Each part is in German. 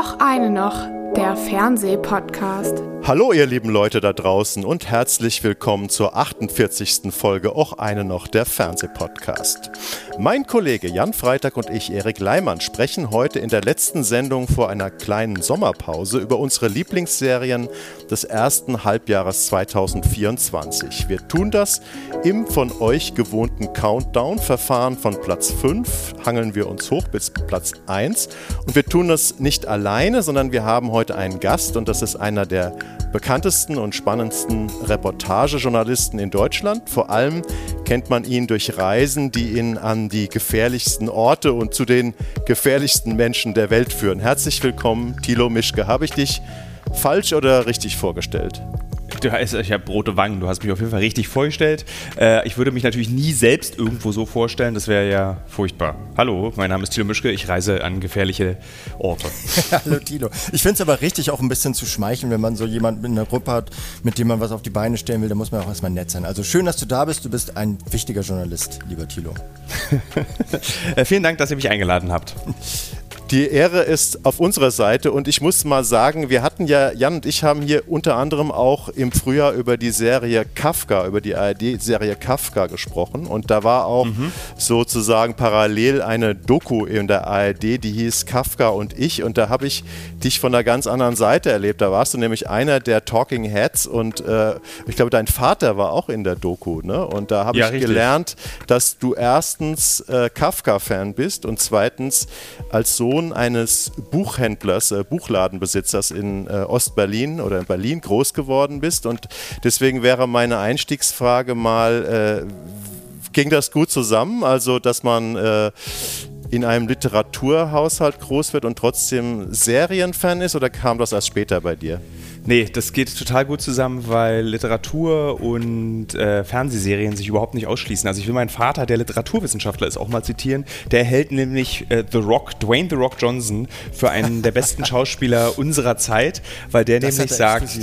Auch eine noch, der Fernsehpodcast. Hallo ihr lieben Leute da draußen und herzlich willkommen zur 48. Folge Auch eine noch, der Fernsehpodcast. Mein Kollege Jan Freitag und ich, Erik Leimann, sprechen heute in der letzten Sendung vor einer kleinen Sommerpause über unsere Lieblingsserien des ersten Halbjahres 2024. Wir tun das im von euch gewohnten Countdown-Verfahren von Platz 5, hangeln wir uns hoch bis Platz 1 und wir tun das nicht alleine, sondern wir haben heute einen Gast und das ist einer der bekanntesten und spannendsten Reportagejournalisten in Deutschland. Vor allem kennt man ihn durch Reisen, die ihn an die gefährlichsten Orte und zu den gefährlichsten Menschen der Welt führen. Herzlich willkommen, Thilo Mischke. Habe ich dich falsch oder richtig vorgestellt? Ich habe rote Wangen, du hast mich auf jeden Fall richtig vorgestellt. Ich würde mich natürlich nie selbst irgendwo so vorstellen, das wäre ja furchtbar. Hallo, mein Name ist Thilo Mischke, ich reise an gefährliche Orte. Hallo Thilo. Ich finde es aber richtig auch ein bisschen zu schmeicheln, wenn man so jemanden in der Gruppe hat, mit dem man was auf die Beine stellen will, da muss man auch erstmal nett sein. Also schön, dass du da bist, du bist ein wichtiger Journalist, lieber Thilo. Vielen Dank, dass ihr mich eingeladen habt. Die Ehre ist auf unserer Seite und ich muss mal sagen, wir hatten ja, Jan und ich haben hier unter anderem auch im Frühjahr über die Serie Kafka, über die ARD-Serie Kafka gesprochen und da war auch sozusagen parallel eine Doku in der ARD, die hieß Kafka und ich und da habe ich dich von einer ganz anderen Seite erlebt. Da warst du nämlich einer der Talking Heads und ich glaube, dein Vater war auch in der Doku, ne? Und da habe ich gelernt, dass du erstens Kafka-Fan bist und zweitens als Sohn eines Buchhändlers, Buchladenbesitzers in Ostberlin oder in Berlin groß geworden bist und deswegen wäre meine Einstiegsfrage mal, ging das gut zusammen, also dass man in einem Literaturhaushalt groß wird und trotzdem Serienfan ist oder kam das erst später bei dir? Nee, das geht total gut zusammen, weil Literatur und Fernsehserien sich überhaupt nicht ausschließen. Also ich will meinen Vater, der Literaturwissenschaftler ist, auch mal zitieren. Der hält nämlich Dwayne The Rock Johnson für einen der besten Schauspieler unserer Zeit, weil der nämlich sagt...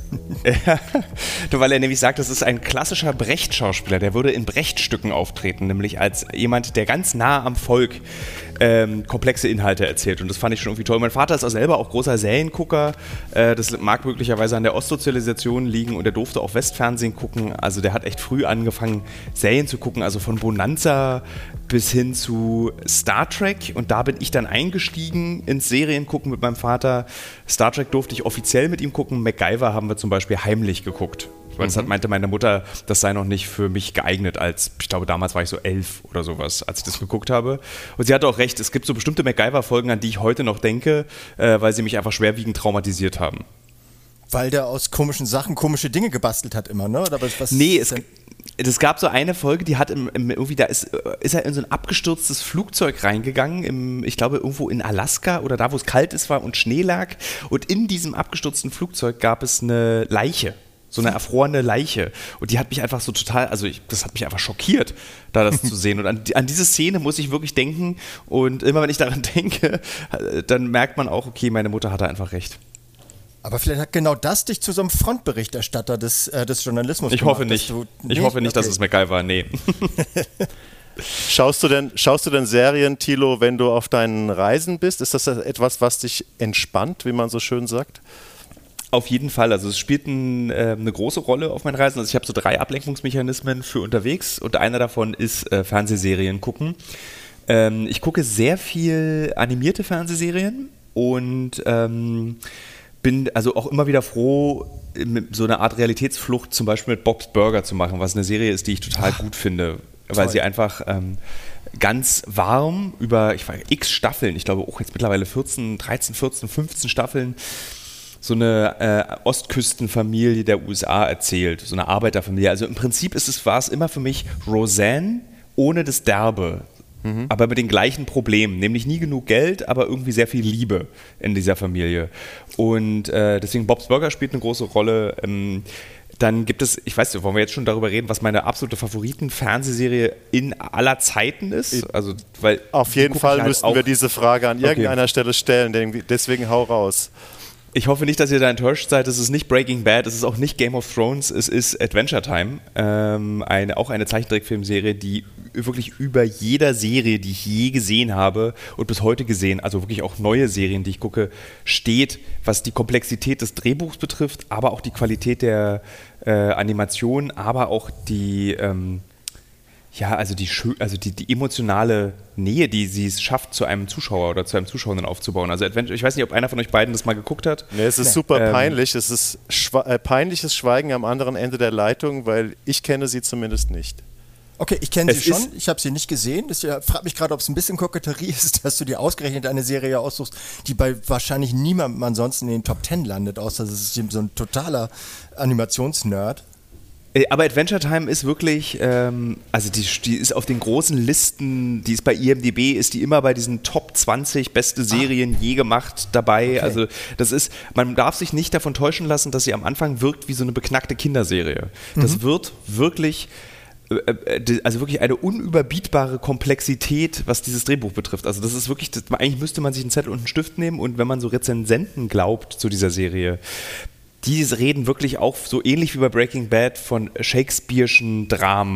weil er nämlich sagt, das ist ein klassischer Brecht-Schauspieler, der würde in Brecht-Stücken auftreten, nämlich als jemand, der ganz nah am Volk komplexe Inhalte erzählt und das fand ich schon irgendwie toll. Mein Vater ist auch selber auch großer Seriengucker, das mag möglicherweise an der Ostsozialisation liegen und er durfte auch Westfernsehen gucken, also der hat echt früh angefangen Serien zu gucken, also von Bonanza bis hin zu Star Trek und da bin ich dann eingestiegen ins Seriengucken mit meinem Vater. Star Trek durfte ich offiziell mit ihm gucken, MacGyver haben wir zum Beispiel heimlich geguckt. Weil das meinte meine Mutter, das sei noch nicht für mich geeignet, ich glaube damals war ich so 11 oder sowas, als ich das geguckt habe. Und sie hatte auch recht, es gibt so bestimmte MacGyver-Folgen, an die ich heute noch denke, weil sie mich einfach schwerwiegend traumatisiert haben. Weil der aus komischen Sachen komische Dinge gebastelt hat immer, ne? Oder was nee, es gab so eine Folge, die hat irgendwie, da ist er in so ein abgestürztes Flugzeug reingegangen, ich glaube irgendwo in Alaska oder da, wo es kalt ist war und Schnee lag. Und in diesem abgestürzten Flugzeug gab es eine Leiche. So eine erfrorene Leiche. Und die hat mich einfach so total, das hat mich einfach schockiert, da das zu sehen. Und an diese Szene muss ich wirklich denken. Und immer wenn ich daran denke, dann merkt man auch, okay, meine Mutter hatte einfach recht. Aber vielleicht hat genau das dich zu so einem Frontberichterstatter des Journalismus gemacht. Ich hoffe nicht. Ich hoffe nicht, dass es MacGyver war. Nee. Schaust du denn Serien, Thilo, wenn du auf deinen Reisen bist? Ist das etwas, was dich entspannt, wie man so schön sagt? Auf jeden Fall, also es spielt eine große Rolle auf meinen Reisen. Also ich habe so 3 Ablenkungsmechanismen für unterwegs und einer davon ist Fernsehserien gucken. Ich gucke sehr viel animierte Fernsehserien und bin also auch immer wieder froh, so eine Art Realitätsflucht zum Beispiel mit Bob's Burger zu machen, was eine Serie ist, die ich total gut finde, weil sie einfach ganz warm über x Staffeln, ich glaube auch jetzt mittlerweile 13, 14, 15 Staffeln, so eine Ostküstenfamilie der USA erzählt, so eine Arbeiterfamilie. Also im Prinzip war es immer für mich Roseanne ohne das Derbe, aber mit den gleichen Problemen, nämlich nie genug Geld, aber irgendwie sehr viel Liebe in dieser Familie. Und deswegen Bob's Burger spielt eine große Rolle. Dann gibt es, ich weiß nicht, wollen wir jetzt schon darüber reden, was meine absolute Favoriten-Fernsehserie in aller Zeiten ist? Also, auf jeden Fall müssten wir diese Frage an irgendeiner Stelle stellen, deswegen hau raus. Ich hoffe nicht, dass ihr da enttäuscht seid. Es ist nicht Breaking Bad, es ist auch nicht Game of Thrones, es ist Adventure Time. Auch eine Zeichentrickfilmserie, die wirklich über jeder Serie, die ich je gesehen habe und bis heute gesehen, also wirklich auch neue Serien, die ich gucke, steht, was die Komplexität des Drehbuchs betrifft, aber auch die Qualität der Animation, aber auch die die emotionale Nähe, die sie es schafft, zu einem Zuschauer oder zu einem Zuschauenden aufzubauen. Also Adventure, ich weiß nicht, ob einer von euch beiden das mal geguckt hat. Nee, es ist super peinlich. Es ist peinliches Schweigen am anderen Ende der Leitung, weil ich kenne sie zumindest nicht. Okay, ich kenne sie schon, ich habe sie nicht gesehen. Ich frage mich gerade, ob es ein bisschen Koketterie ist, dass du dir ausgerechnet eine Serie aussuchst, die bei wahrscheinlich niemandem ansonsten in den Top 10 landet, außer es ist so ein totaler Animationsnerd. Aber Adventure Time ist wirklich, die ist auf den großen Listen, die ist bei IMDb, ist die immer bei diesen Top 20 beste Serien je gemacht dabei. Okay. Also man darf sich nicht davon täuschen lassen, dass sie am Anfang wirkt wie so eine beknackte Kinderserie. Das wird wirklich eine unüberbietbare Komplexität, was dieses Drehbuch betrifft. Also das ist wirklich, eigentlich müsste man sich einen Zettel und einen Stift nehmen und wenn man so Rezensenten glaubt zu dieser Serie, die reden wirklich auch so ähnlich wie bei Breaking Bad von Shakespeare'schen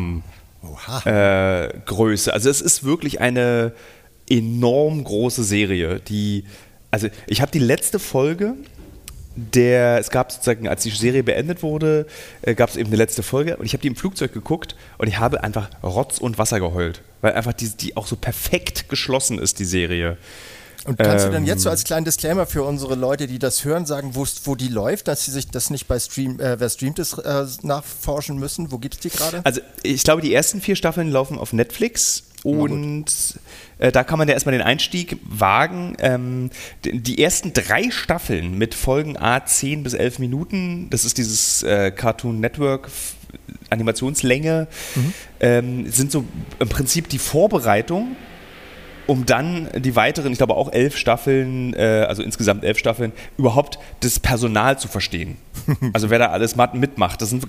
Dramengröße. Also es ist wirklich eine enorm große Serie, ich habe die letzte Folge es gab sozusagen, als die Serie beendet wurde, gab es eben eine letzte Folge und ich habe die im Flugzeug geguckt und ich habe einfach Rotz und Wasser geheult, weil einfach die auch so perfekt geschlossen ist, die Serie. Und kannst du dann jetzt so als kleinen Disclaimer für unsere Leute, die das hören, sagen, wo die läuft, dass sie sich das nicht bei wer streamt ist, nachforschen müssen? Wo gibt es die gerade? Also ich glaube, die ersten 4 Staffeln laufen auf Netflix und da kann man ja erstmal den Einstieg wagen. Die ersten 3 Staffeln mit Folgen 10 bis 11 Minuten, das ist dieses Cartoon Network Animationslänge, sind so im Prinzip die Vorbereitung, um dann die weiteren, ich glaube auch 11 Staffeln, also insgesamt 11 Staffeln, überhaupt das Personal zu verstehen. Also wer da alles mitmacht. Es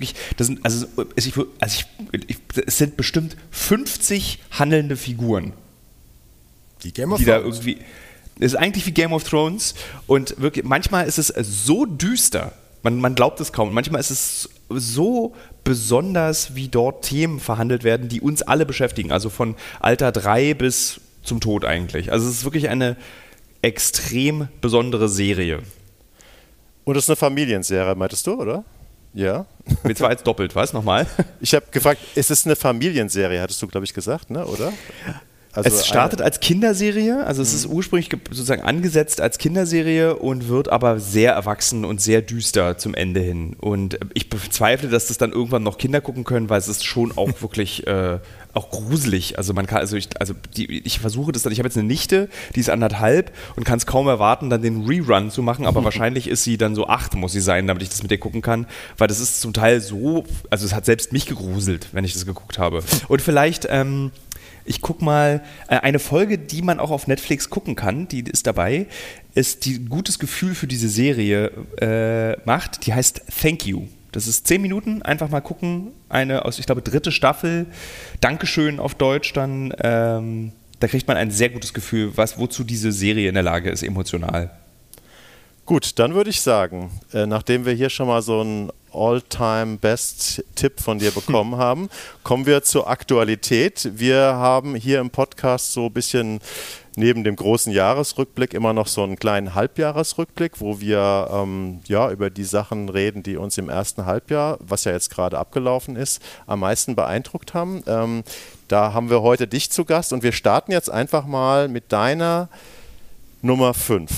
sind bestimmt 50 handelnde Figuren. Die Game of Thrones. Es ist eigentlich wie Game of Thrones und wirklich, manchmal ist es so düster, man glaubt es kaum. Manchmal ist es so besonders, wie dort Themen verhandelt werden, die uns alle beschäftigen. Also von Alter 3 bis zum Tod eigentlich. Also es ist wirklich eine extrem besondere Serie. Und es ist eine Familienserie, meintest du, oder? Ja. Jetzt war jetzt doppelt, was? Nochmal? Ich habe gefragt, ist es eine Familienserie, hattest du, glaube ich, gesagt, ne? Oder? Also es startet als Kinderserie, also es ist ursprünglich sozusagen angesetzt als Kinderserie und wird aber sehr erwachsen und sehr düster zum Ende hin. Und ich bezweifle, dass das dann irgendwann noch Kinder gucken können, weil es ist schon auch wirklich auch gruselig. Also man kann, ich versuche das dann, ich habe jetzt eine Nichte, die ist 1,5 und kann es kaum erwarten, dann den Rerun zu machen, aber wahrscheinlich ist sie dann so 8, muss sie sein, damit ich das mit ihr gucken kann, weil das ist zum Teil so, also es hat selbst mich gegruselt, wenn ich das geguckt habe. Und vielleicht ich gucke mal, eine Folge, die man auch auf Netflix gucken kann, die ist dabei, ist, die ein gutes Gefühl für diese Serie macht, die heißt Thank You. Das ist 10 Minuten, einfach mal gucken, eine aus, ich glaube, 3. Staffel, Dankeschön auf Deutsch dann, da kriegt man ein sehr gutes Gefühl, wozu diese Serie in der Lage ist, emotional. Gut, dann würde ich sagen, nachdem wir hier schon mal so einen All-Time-Best-Tipp von dir bekommen haben, kommen wir zur Aktualität. Wir haben hier im Podcast so ein bisschen neben dem großen Jahresrückblick immer noch so einen kleinen Halbjahresrückblick, wo wir über die Sachen reden, die uns im ersten Halbjahr, was ja jetzt gerade abgelaufen ist, am meisten beeindruckt haben. Da haben wir heute dich zu Gast und wir starten jetzt einfach mal mit deiner Nummer 5.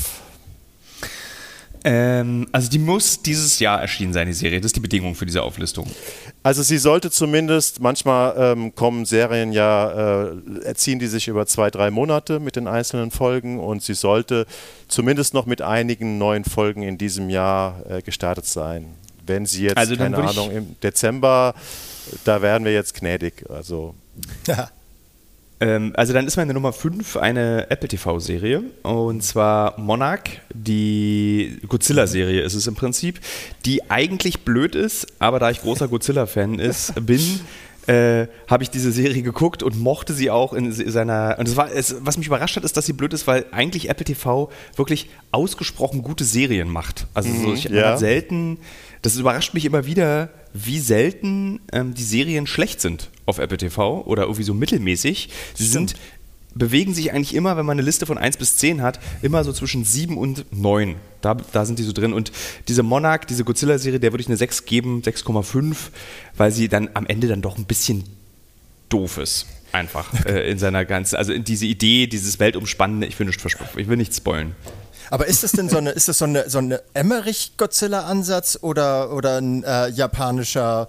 Also die muss dieses Jahr erschienen sein, die Serie. Das ist die Bedingung für diese Auflistung. Also sie sollte zumindest, manchmal kommen Serien erziehen die sich über 2-3 Monate mit den einzelnen Folgen und sie sollte zumindest noch mit einigen neuen Folgen in diesem Jahr gestartet sein. Wenn sie jetzt, also keine Ahnung, im Dezember, da wären wir jetzt gnädig. Also Also dann ist meine Nummer 5 eine Apple TV-Serie und zwar Monarch, die Godzilla-Serie ist es im Prinzip, die eigentlich blöd ist, aber da ich großer Godzilla-Fan bin, habe ich diese Serie geguckt und mochte sie auch in seiner. Und was mich überrascht hat, ist, dass sie blöd ist, weil eigentlich Apple TV wirklich ausgesprochen gute Serien macht. Also man hat selten. Das überrascht mich immer wieder, wie selten die Serien schlecht sind auf Apple TV oder irgendwie so mittelmäßig. Sie bewegen sich eigentlich immer, wenn man eine Liste von 1 bis 10 hat, immer so zwischen 7 und 9. Da sind die so drin. Und diese Monarch, diese Godzilla-Serie, der würde ich eine 6 geben, 6,5, weil sie dann am Ende dann doch ein bisschen doof ist. Einfach in seiner ganzen, also in diese Idee, dieses Weltumspannende, ich will nichts spoilen. Aber ist das denn so eine Emmerich-Godzilla-Ansatz oder ein japanischer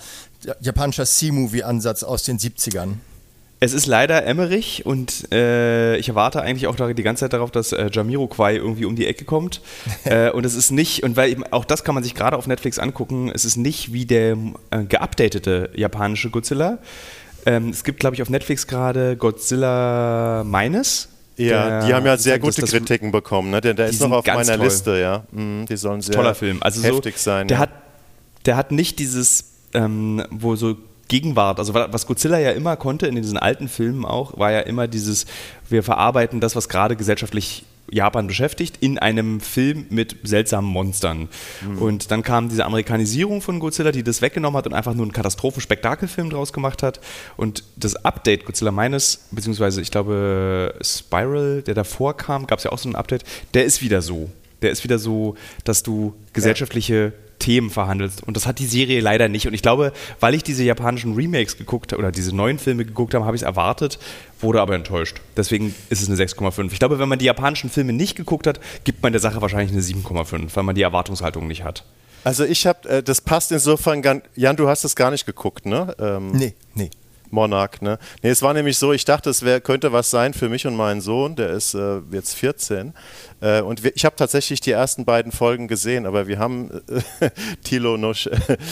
C-Movie-Ansatz aus den 70ern? Es ist leider Emmerich und ich erwarte eigentlich auch die ganze Zeit darauf, dass Jamiroquai irgendwie um die Ecke kommt. Und es ist nicht, und weil auch das kann man sich gerade auf Netflix angucken, es ist nicht wie der geupdatete japanische Godzilla. Es gibt, glaube ich, auf Netflix gerade Godzilla Minus. Ja, die haben ja sehr gute Kritiken bekommen, ne? Der ist noch auf meiner Liste, ja. Die sollen sehr toller Film. Also heftig sein. Der hat nicht dieses, wo so Gegenwart, also was Godzilla ja immer konnte in diesen alten Filmen auch, war ja immer dieses, wir verarbeiten das, was gerade gesellschaftlich Japan beschäftigt, in einem Film mit seltsamen Monstern. Und dann kam diese Amerikanisierung von Godzilla, die das weggenommen hat und einfach nur einen Katastrophenspektakelfilm draus gemacht hat. Und das Update Godzilla Minus, beziehungsweise ich glaube Spiral, der davor kam, gab es ja auch so ein Update, der ist wieder so. Der ist wieder so, dass du gesellschaftliche Themen verhandelst. Und das hat die Serie leider nicht. Und ich glaube, weil ich diese japanischen Remakes geguckt habe oder diese neuen Filme geguckt habe, habe ich es erwartet, wurde aber enttäuscht. Deswegen ist es eine 6,5. Ich glaube, wenn man die japanischen Filme nicht geguckt hat, gibt man der Sache wahrscheinlich eine 7,5, weil man die Erwartungshaltung nicht hat. Also das passt insofern, Jan, du hast es gar nicht geguckt, ne? Nee. Monarch, ne? Nee, es war nämlich so, ich dachte, könnte was sein für mich und meinen Sohn, der ist jetzt 14. Und ich habe tatsächlich die ersten beiden Folgen gesehen, aber wir haben, Thilo Nusch,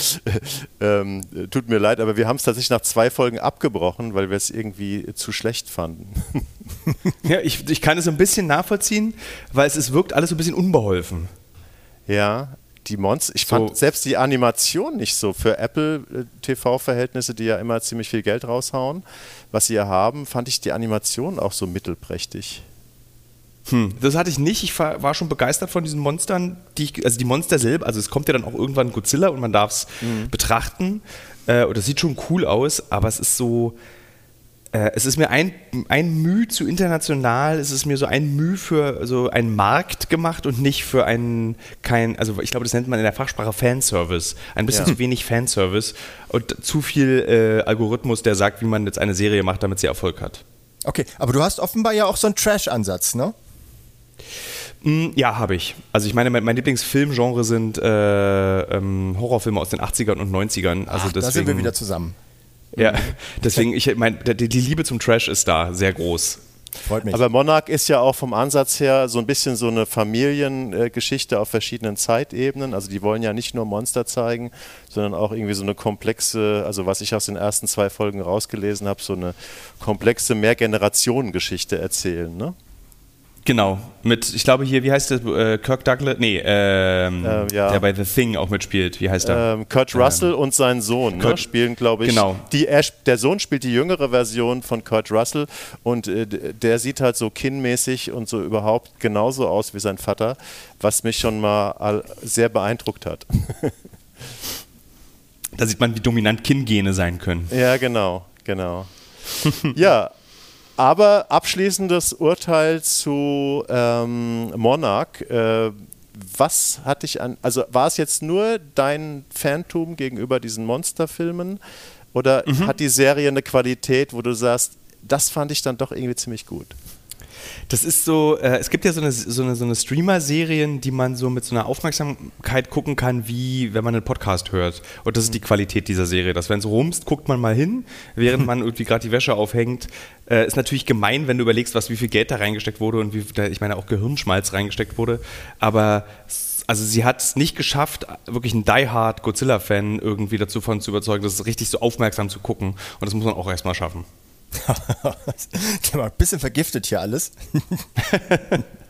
tut mir leid, aber wir haben es tatsächlich nach 2 Folgen abgebrochen, weil wir es irgendwie zu schlecht fanden. Ja, ich kann es ein bisschen nachvollziehen, weil es wirkt alles so ein bisschen unbeholfen. Ja, die Monster, ich fand selbst die Animation nicht so für Apple-TV-Verhältnisse, die ja immer ziemlich viel Geld raushauen, was sie ja haben, fand ich die Animation auch so mittelprächtig. Das hatte ich nicht. Ich war schon begeistert von diesen Monstern, also die Monster selber, also es kommt ja dann auch irgendwann Godzilla und man darf es betrachten. Und das sieht schon cool aus, aber es ist so, es ist mir ein Mühe zu international, es ist mir so ein Mühe für so einen Markt gemacht und nicht für also ich glaube, das nennt man in der Fachsprache Fanservice. Ein bisschen zu wenig Fanservice und zu viel Algorithmus, der sagt, wie man jetzt eine Serie macht, damit sie Erfolg hat. Okay, aber du hast offenbar ja auch so einen Trash-Ansatz, ne? Ja, habe ich. Also ich meine, mein Lieblingsfilmgenre sind Horrorfilme aus den 80ern und 90ern. Also deswegen, da sind wir wieder zusammen. Ja, deswegen, die Liebe zum Trash ist da sehr groß. Freut mich. Aber Monarch ist ja auch vom Ansatz her so ein bisschen so eine Familiengeschichte auf verschiedenen Zeitebenen. Also die wollen ja nicht nur Monster zeigen, sondern auch irgendwie so eine komplexe, also was ich aus den ersten 2 Folgen rausgelesen habe, so eine komplexe Mehrgenerationen-Geschichte erzählen, ne? Genau, ich glaube hier, wie heißt der, Kirk Douglas, der bei The Thing auch mitspielt, wie heißt der? Kurt Russell und sein Sohn spielen, glaube ich, genau. Der Sohn spielt die jüngere Version von Kurt Russell und der sieht halt so kinnmäßig und so überhaupt genauso aus wie sein Vater, was mich schon mal sehr beeindruckt hat. Da sieht man, wie dominant Kinngene sein können. Ja, genau. Ja, aber abschließendes Urteil zu Monarch. Was hat dich also war es jetzt nur dein Fantum gegenüber diesen Monsterfilmen oder hat die Serie eine Qualität, wo du sagst, das fand ich dann doch irgendwie ziemlich gut? Das ist so, es gibt ja so eine Streamer-Serien, die man so mit so einer Aufmerksamkeit gucken kann, wie wenn man einen Podcast hört. Und das ist die Qualität dieser Serie. Dass wenn es rumst, guckt man mal hin, während man irgendwie gerade die Wäsche aufhängt. Ist natürlich gemein, wenn du überlegst, wie viel Geld da reingesteckt wurde und ich meine auch Gehirnschmalz reingesteckt wurde. Aber also sie hat es nicht geschafft, wirklich einen Die-Hard Godzilla-Fan irgendwie davon zu überzeugen, das ist richtig so aufmerksam zu gucken. Und das muss man auch erstmal schaffen. Ein bisschen vergiftet hier alles.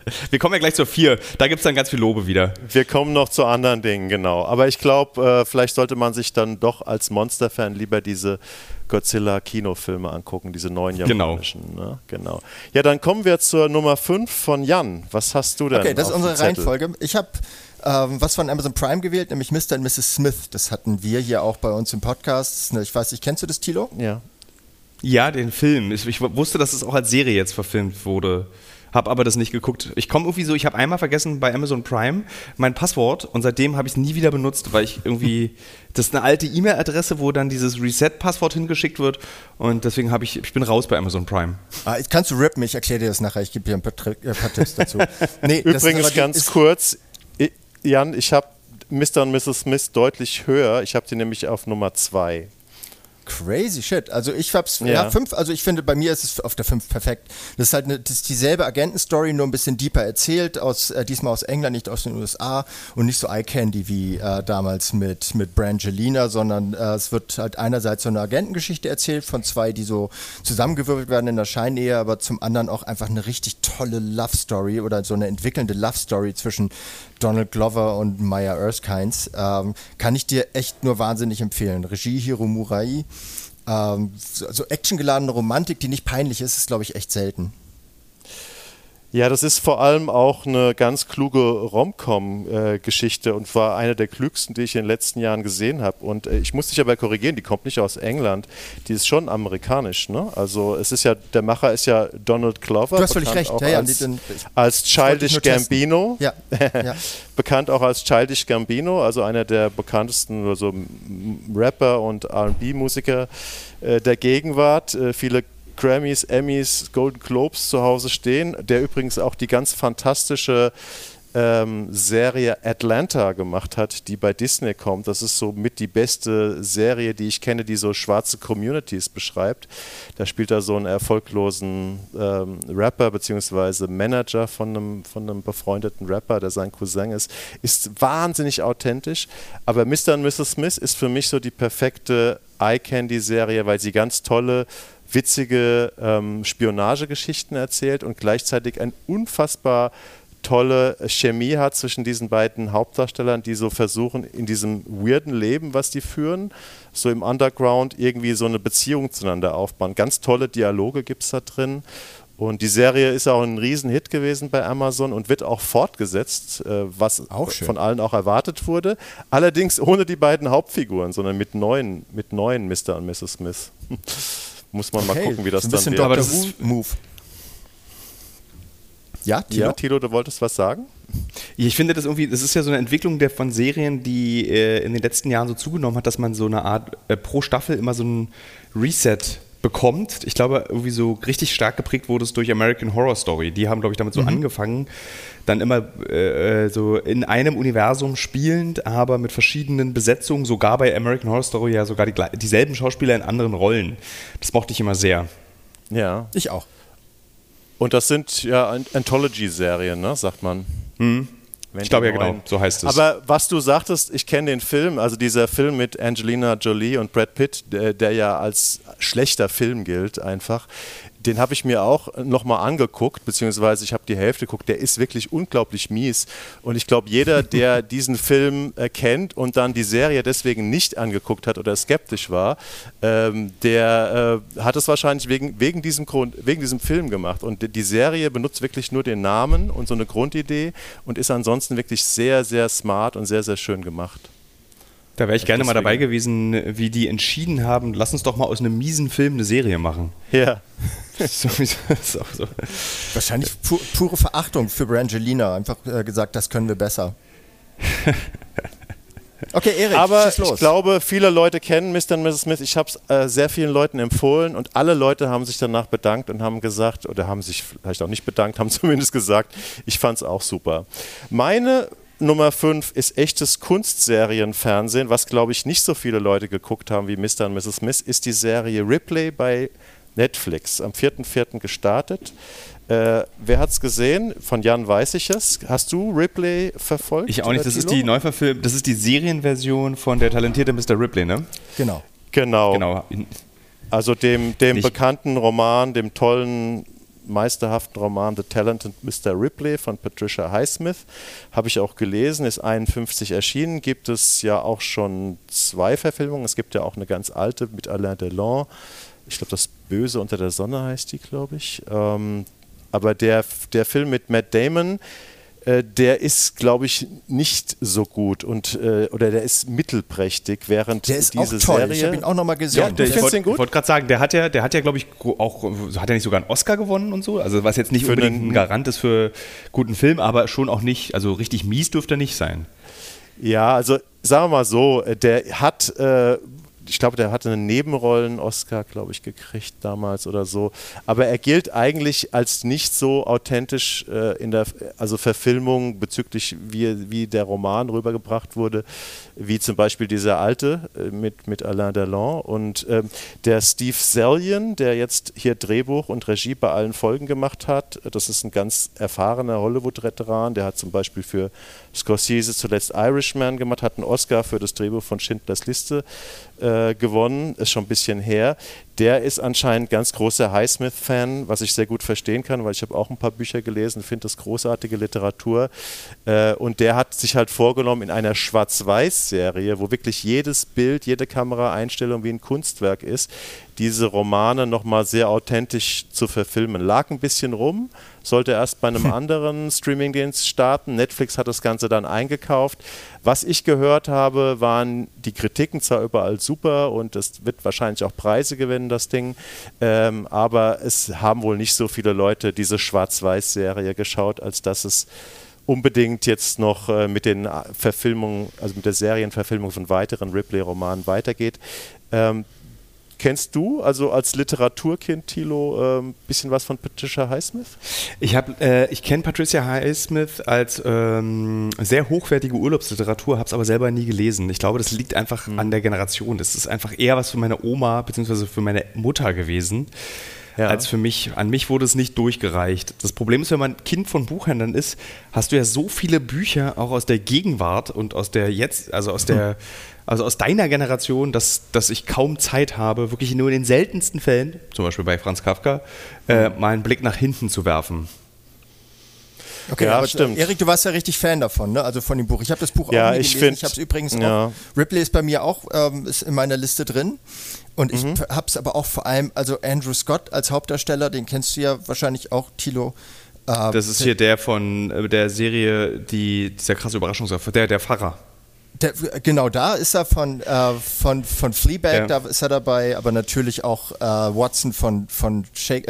Wir kommen ja gleich zur 4. Da gibt es dann ganz viel Lobe wieder. Wir kommen noch zu anderen Dingen, genau. Aber ich glaube, vielleicht sollte man sich dann doch als Monster-Fan lieber diese Godzilla-Kinofilme angucken, diese neuen japanischen. Genau. Ne? Genau. Ja, dann kommen wir zur Nummer 5 von Jan. Was hast du denn? Okay, das ist unsere Zettel? Reihenfolge. Ich habe was von Amazon Prime gewählt, nämlich Mr. und Mrs. Smith. Das hatten wir hier auch bei uns im Podcast. Ich weiß nicht, kennst du das, Thilo? Ja. Ja, den Film. Ich wusste, dass es auch als Serie jetzt verfilmt wurde. Hab aber das nicht geguckt. Ich komme irgendwie so, ich habe einmal vergessen bei Amazon Prime mein Passwort und seitdem habe ich es nie wieder benutzt, weil ich irgendwie, das ist eine alte E-Mail-Adresse, wo dann dieses Reset-Passwort hingeschickt wird und deswegen ich bin raus bei Amazon Prime. Kannst du rippen, ich erkläre dir das nachher, ich gebe dir ein paar Tipps dazu. Nee, Übrigens ganz kurz, Jan, ich habe Mr. und Mrs. Smith deutlich höher, ich habe die nämlich auf Nummer 2. Crazy shit. Also ich hab's, ja, 5, also ich finde, bei mir ist es auf der 5 perfekt. Das ist halt das ist dieselbe Agentenstory, nur ein bisschen deeper erzählt, diesmal aus England, nicht aus den USA und nicht so Eye-Candy wie damals mit Brangelina, sondern es wird halt einerseits so eine Agentengeschichte erzählt von zwei, die so zusammengewürfelt werden in der Scheinehe, aber zum anderen auch einfach eine richtig tolle Love-Story oder so eine entwickelnde Love-Story zwischen Donald Glover und Maya Erskines. Kann ich dir echt nur wahnsinnig empfehlen. Regie Hiro Murai. So actiongeladene Romantik, die nicht peinlich ist glaube ich, echt selten. Ja, das ist vor allem auch eine ganz kluge Rom-Com-Geschichte und war eine der klügsten, die ich in den letzten Jahren gesehen habe. Und ich muss dich aber korrigieren, die kommt nicht aus England, die ist schon amerikanisch. Ne? Also es ist ja, der Macher ist ja Donald Glover. Du hast völlig recht. Ja, als Childish Gambino. Ja. Bekannt auch als Childish Gambino, also einer der bekanntesten Rapper und R&B-Musiker der Gegenwart. Viele Grammys, Emmys, Golden Globes zu Hause stehen, der übrigens auch die ganz fantastische Serie Atlanta gemacht hat, die bei Disney kommt. Das ist so mit die beste Serie, die ich kenne, die so schwarze Communities beschreibt. Da spielt er so einen erfolglosen Rapper bzw. Manager von einem befreundeten Rapper, der sein Cousin ist. Ist wahnsinnig authentisch, aber Mr. und Mrs. Smith ist für mich so die perfekte Eye-Candy-Serie, weil sie ganz tolle witzige Spionagegeschichten erzählt und gleichzeitig ein unfassbar tolle Chemie hat zwischen diesen beiden Hauptdarstellern, die so versuchen, in diesem weirden Leben, was die führen, so im Underground irgendwie so eine Beziehung zueinander aufbauen. Ganz tolle Dialoge gibt es da drin. Und die Serie ist auch ein Riesenhit gewesen bei Amazon und wird auch fortgesetzt, was auch von allen auch erwartet wurde. Allerdings ohne die beiden Hauptfiguren, sondern mit neuen Mr. und Mrs. Smith. Muss man mal gucken, wie das dann wird. Aber das ist Move. Ja, Tilo? Ja, Tilo, du wolltest was sagen? Ich finde das irgendwie, das ist ja so eine Entwicklung von Serien, die in den letzten Jahren so zugenommen hat, dass man so eine Art pro Staffel immer so ein Reset bekommt. Ich glaube, irgendwie so richtig stark geprägt wurde es durch American Horror Story. Die haben, glaube ich, damit so angefangen, dann immer so in einem Universum spielend, aber mit verschiedenen Besetzungen, sogar bei American Horror Story ja sogar dieselben Schauspieler in anderen Rollen. Das mochte ich immer sehr. Ja. Ich auch. Und das sind ja Anthology-Serien, ne, sagt man. Ich glaube ja, genau, so heißt es. Aber was du sagtest, ich kenne den Film, also dieser Film mit Angelina Jolie und Brad Pitt, der ja als schlechter Film gilt einfach, den habe ich mir auch nochmal angeguckt, beziehungsweise ich habe die Hälfte geguckt, der ist wirklich unglaublich mies und ich glaube, jeder, der diesen Film kennt und dann die Serie deswegen nicht angeguckt hat oder skeptisch war, der hat es wahrscheinlich wegen diesem Film gemacht und die Serie benutzt wirklich nur den Namen und so eine Grundidee und ist ansonsten wirklich sehr, sehr smart und sehr, sehr schön gemacht. Da wäre ich gerne mal dabei gewesen, wie die entschieden haben, lass uns doch mal aus einem miesen Film eine Serie machen. Ja. So. Wahrscheinlich pure Verachtung für Brangelina. Einfach gesagt, das können wir besser. Okay, Erik, aber schieß los. Ich glaube, viele Leute kennen Mr. und Mrs. Smith. Ich habe es sehr vielen Leuten empfohlen und alle Leute haben sich danach bedankt und haben gesagt, oder haben sich vielleicht auch nicht bedankt, haben zumindest gesagt, ich fand es auch super. Meine Nummer 5 ist echtes Kunstserienfernsehen, was, glaube ich, nicht so viele Leute geguckt haben wie Mr. und Mrs. Smith, ist die Serie Ripley bei Netflix. Am 4.4. gestartet. Wer hat es gesehen? Von Jan weiß ich es. Hast du Ripley verfolgt? Ich auch nicht. Das ist die Neuverfilmung, das ist die Serienversion von Der talentierte Mr. Ripley, ne? Genau. Also dem bekannten Roman, dem tollen meisterhaften Roman The Talented Mr. Ripley von Patricia Highsmith. Habe ich auch gelesen, ist 51 erschienen. Gibt es ja auch schon 2 Verfilmungen. Es gibt ja auch eine ganz alte mit Alain Delon. Ich glaube, Das Böse unter der Sonne heißt die, glaube ich. Aber der Film mit Matt Damon, der ist, glaube ich, nicht so gut oder der ist mittelprächtig, während der ist diese auch toll. Serie... Ich habe ihn auch nochmal gesehen. Ja, ich wollte gerade sagen, der hat ja, glaube ich, auch, hat er nicht sogar einen Oscar gewonnen und so? Also was jetzt nicht unbedingt ein Garant ist für guten Film, aber schon auch nicht, also richtig mies dürfte er nicht sein. Ja, also sagen wir mal so, der hat... ich glaube, der hatte einen Nebenrollen-Oscar, glaube ich, gekriegt damals oder so. Aber er gilt eigentlich als nicht so authentisch in der Verfilmung bezüglich, wie der Roman rübergebracht wurde, wie zum Beispiel dieser alte mit Alain Delon. Und der Steve Zalian, der jetzt hier Drehbuch und Regie bei allen Folgen gemacht hat, das ist ein ganz erfahrener Hollywood-Veteran. Der hat zum Beispiel für Scorsese zuletzt Irishman gemacht, hat einen Oscar für das Drehbuch von Schindlers Liste gewonnen, ist schon ein bisschen her. Der ist anscheinend ganz großer Highsmith-Fan, was ich sehr gut verstehen kann, weil ich habe auch ein paar Bücher gelesen, finde das großartige Literatur. Und der hat sich halt vorgenommen, in einer Schwarz-Weiß-Serie, wo wirklich jedes Bild, jede Kameraeinstellung wie ein Kunstwerk ist, diese Romane nochmal sehr authentisch zu verfilmen. Lag ein bisschen rum, sollte erst bei einem anderen Streamingdienst starten. Netflix hat das Ganze dann eingekauft. Was ich gehört habe, waren die Kritiken zwar überall super und es wird wahrscheinlich auch Preise gewinnen, das Ding, aber es haben wohl nicht so viele Leute diese Schwarz-Weiß-Serie geschaut, als dass es unbedingt jetzt noch mit den Verfilmungen, also mit der Serienverfilmung von weiteren Ripley-Romanen weitergeht. Kennst du, also als Literaturkind, Thilo, ein bisschen was von Patricia Highsmith? Ich kenne Patricia Highsmith als sehr hochwertige Urlaubsliteratur, habe es aber selber nie gelesen. Ich glaube, das liegt einfach an der Generation. Das ist einfach eher was für meine Oma bzw. für meine Mutter gewesen. Ja. Als für mich. An mich wurde es nicht durchgereicht. Das Problem ist, wenn man Kind von Buchhändlern ist, hast du ja so viele Bücher auch aus der Gegenwart und aus der jetzt, also aus deiner Generation, dass ich kaum Zeit habe, wirklich nur in den seltensten Fällen, zum Beispiel bei Franz Kafka, mal einen Blick nach hinten zu werfen. Okay, ja, aber stimmt. Erik, du warst ja richtig Fan davon, ne? Also von dem Buch. Ich habe das Buch auch nie gelesen. Ich habe es übrigens auch. Ripley ist bei mir auch ist in meiner Liste drin. Und ich habe es aber auch vor allem, also Andrew Scott als Hauptdarsteller, den kennst du ja wahrscheinlich auch, Thilo. Das ist hier der von der Serie, dieser krasse Überraschungseffekt, der Pfarrer. Genau, da ist er von Fleabag, ja. Da ist er dabei, aber natürlich auch Watson von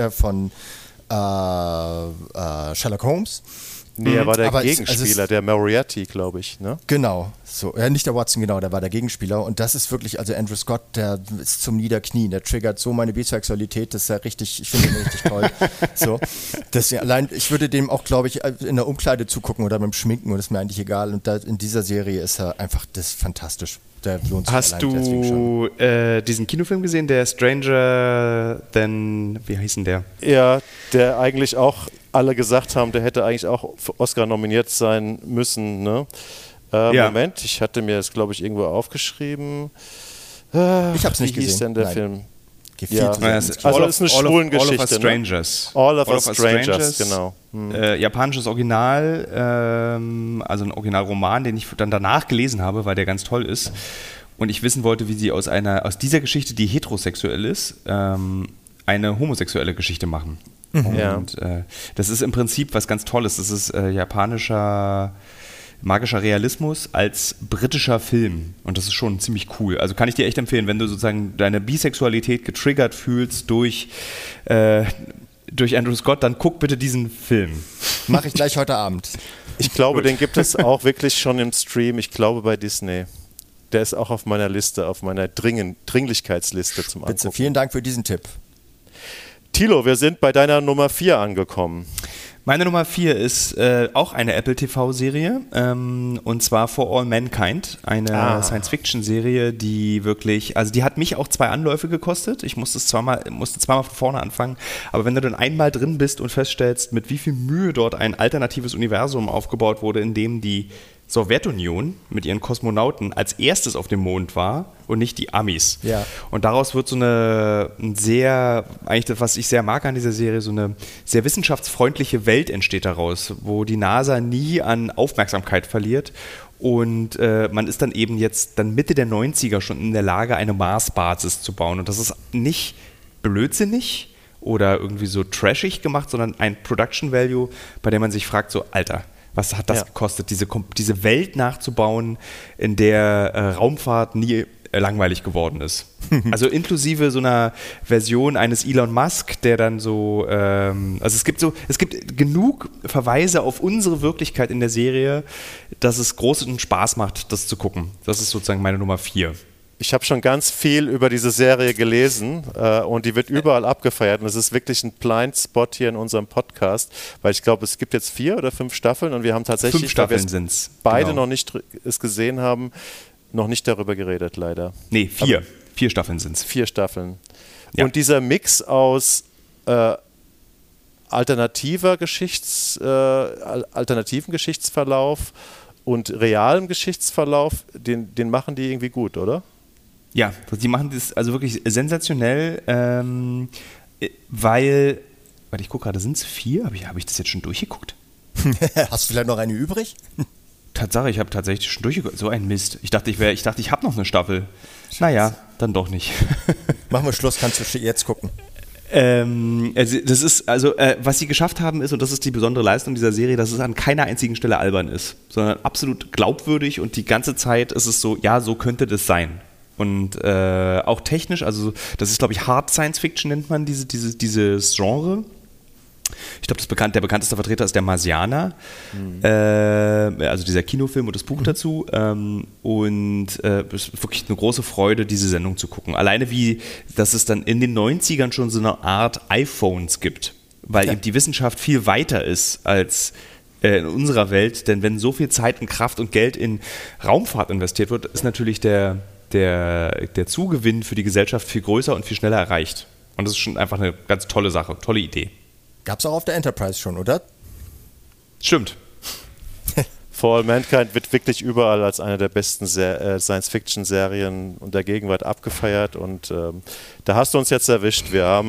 Sherlock Holmes. Nee, er war der Gegenspieler, der Moriarty, glaube ich, ne? Genau, so. Ja, nicht der Watson, genau, der war der Gegenspieler. Und das ist wirklich, also Andrew Scott, der ist zum Niederknien, der triggert so meine Bisexualität, das ist ja richtig, ich finde ihn richtig toll. So. Allein, ich würde dem auch, glaube ich, in der Umkleide zugucken oder beim Schminken, und das ist mir eigentlich egal. Und in dieser Serie ist er einfach, das ist fantastisch. Der lohnt sich. Hast du diesen Kinofilm gesehen, der Stranger Than, wie hieß denn der? Ja, der eigentlich auch alle gesagt haben, der hätte eigentlich auch für Oscar nominiert sein müssen. Ne? Ja. Moment, ich hatte mir das, glaube ich, irgendwo aufgeschrieben. Ich habe es nicht gesehen. Wie hieß denn der Film? Ja. Also es ist eine Schwulengeschichte. All of Us Strangers. Ne? All of Us Strangers, genau. Japanisches Original, also ein Originalroman, den ich dann danach gelesen habe, weil der ganz toll ist. Und ich wissen wollte, wie sie aus dieser Geschichte, die heterosexuell ist, eine homosexuelle Geschichte machen. Und das ist im Prinzip was ganz Tolles. Das ist japanischer magischer Realismus als britischer Film. Und das ist schon ziemlich cool. Also kann ich dir echt empfehlen, wenn du sozusagen deine Bisexualität getriggert fühlst durch Andrew Scott, dann guck bitte diesen Film. Mache ich gleich heute Abend. Ich glaube, den gibt es auch wirklich schon im Stream. Ich glaube bei Disney. Der ist auch auf meiner Liste, auf meiner Dringlichkeitsliste zum Angucken. Bitte, vielen Dank für diesen Tipp. Thilo, wir sind bei deiner Nummer 4 angekommen. Meine Nummer 4 ist auch eine Apple TV-Serie und zwar For All Mankind, eine Science-Fiction-Serie, die wirklich, also die hat mich auch 2 Anläufe gekostet. Ich musste zweimal von vorne anfangen, aber wenn du dann einmal drin bist und feststellst, mit wie viel Mühe dort ein alternatives Universum aufgebaut wurde, in dem die Sowjetunion mit ihren Kosmonauten als erstes auf dem Mond war und nicht die Amis. Ja. Und daraus wird so ein sehr, eigentlich das, was ich sehr mag an dieser Serie, so eine sehr wissenschaftsfreundliche Welt entsteht daraus, wo die NASA nie an Aufmerksamkeit verliert. Und man ist dann eben jetzt dann Mitte der 90er schon in der Lage, eine Mars-Basis zu bauen. Und das ist nicht blödsinnig oder irgendwie so trashig gemacht, sondern ein Production Value, bei dem man sich fragt, so Alter, was hat das gekostet, diese Welt nachzubauen, in der Raumfahrt nie langweilig geworden ist. Also inklusive so einer Version eines Elon Musk, der dann so, also es gibt genug Verweise auf unsere Wirklichkeit in der Serie, dass es großen Spaß macht, das zu gucken. Das ist sozusagen meine Nummer 4. Ich habe schon ganz viel über diese Serie gelesen und die wird überall abgefeiert und es ist wirklich ein Blindspot hier in unserem Podcast, weil ich glaube, es gibt jetzt 4 oder 5 Staffeln und wir haben tatsächlich, 5 Staffeln sind's. Beide noch nicht es gesehen haben, noch nicht darüber geredet, leider. Nee, 4. Aber 4 Staffeln sind es. 4 Staffeln. Ja. Und dieser Mix aus alternativen Geschichtsverlauf und realem Geschichtsverlauf, den machen die irgendwie gut, oder? Ja, die machen das also wirklich sensationell, weil, warte, ich gucke gerade, sind es 4? Hab ich das jetzt schon durchgeguckt? Hast du vielleicht noch eine übrig? Tatsache, ich habe tatsächlich schon durchgeguckt. So ein Mist. Ich dachte, ich habe noch eine Staffel. Scheiße. Naja, dann doch nicht. Machen wir Schluss, kannst du jetzt gucken. Das ist, was sie geschafft haben ist, und das ist die besondere Leistung dieser Serie, dass es an keiner einzigen Stelle albern ist, sondern absolut glaubwürdig und die ganze Zeit ist es so, ja, so könnte das sein. Und auch technisch, also das ist, glaube ich, Hard Science Fiction nennt man dieses Genre. Ich glaube, der bekannteste Vertreter ist der Marsianer, also dieser Kinofilm und das Buch dazu. Es ist wirklich eine große Freude, diese Sendung zu gucken. Alleine dass es dann in den 90ern schon so eine Art iPhones gibt, weil eben die Wissenschaft viel weiter ist als in unserer Welt. Denn wenn so viel Zeit und Kraft und Geld in Raumfahrt investiert wird, ist natürlich der Zugewinn für die Gesellschaft viel größer und viel schneller erreicht. Und das ist schon einfach eine ganz tolle Sache, tolle Idee. Gab's auch auf der Enterprise schon, oder? Stimmt. For All Mankind wird wirklich überall als eine der besten Science-Fiction-Serien und der Gegenwart abgefeiert und da hast du uns jetzt erwischt. Wir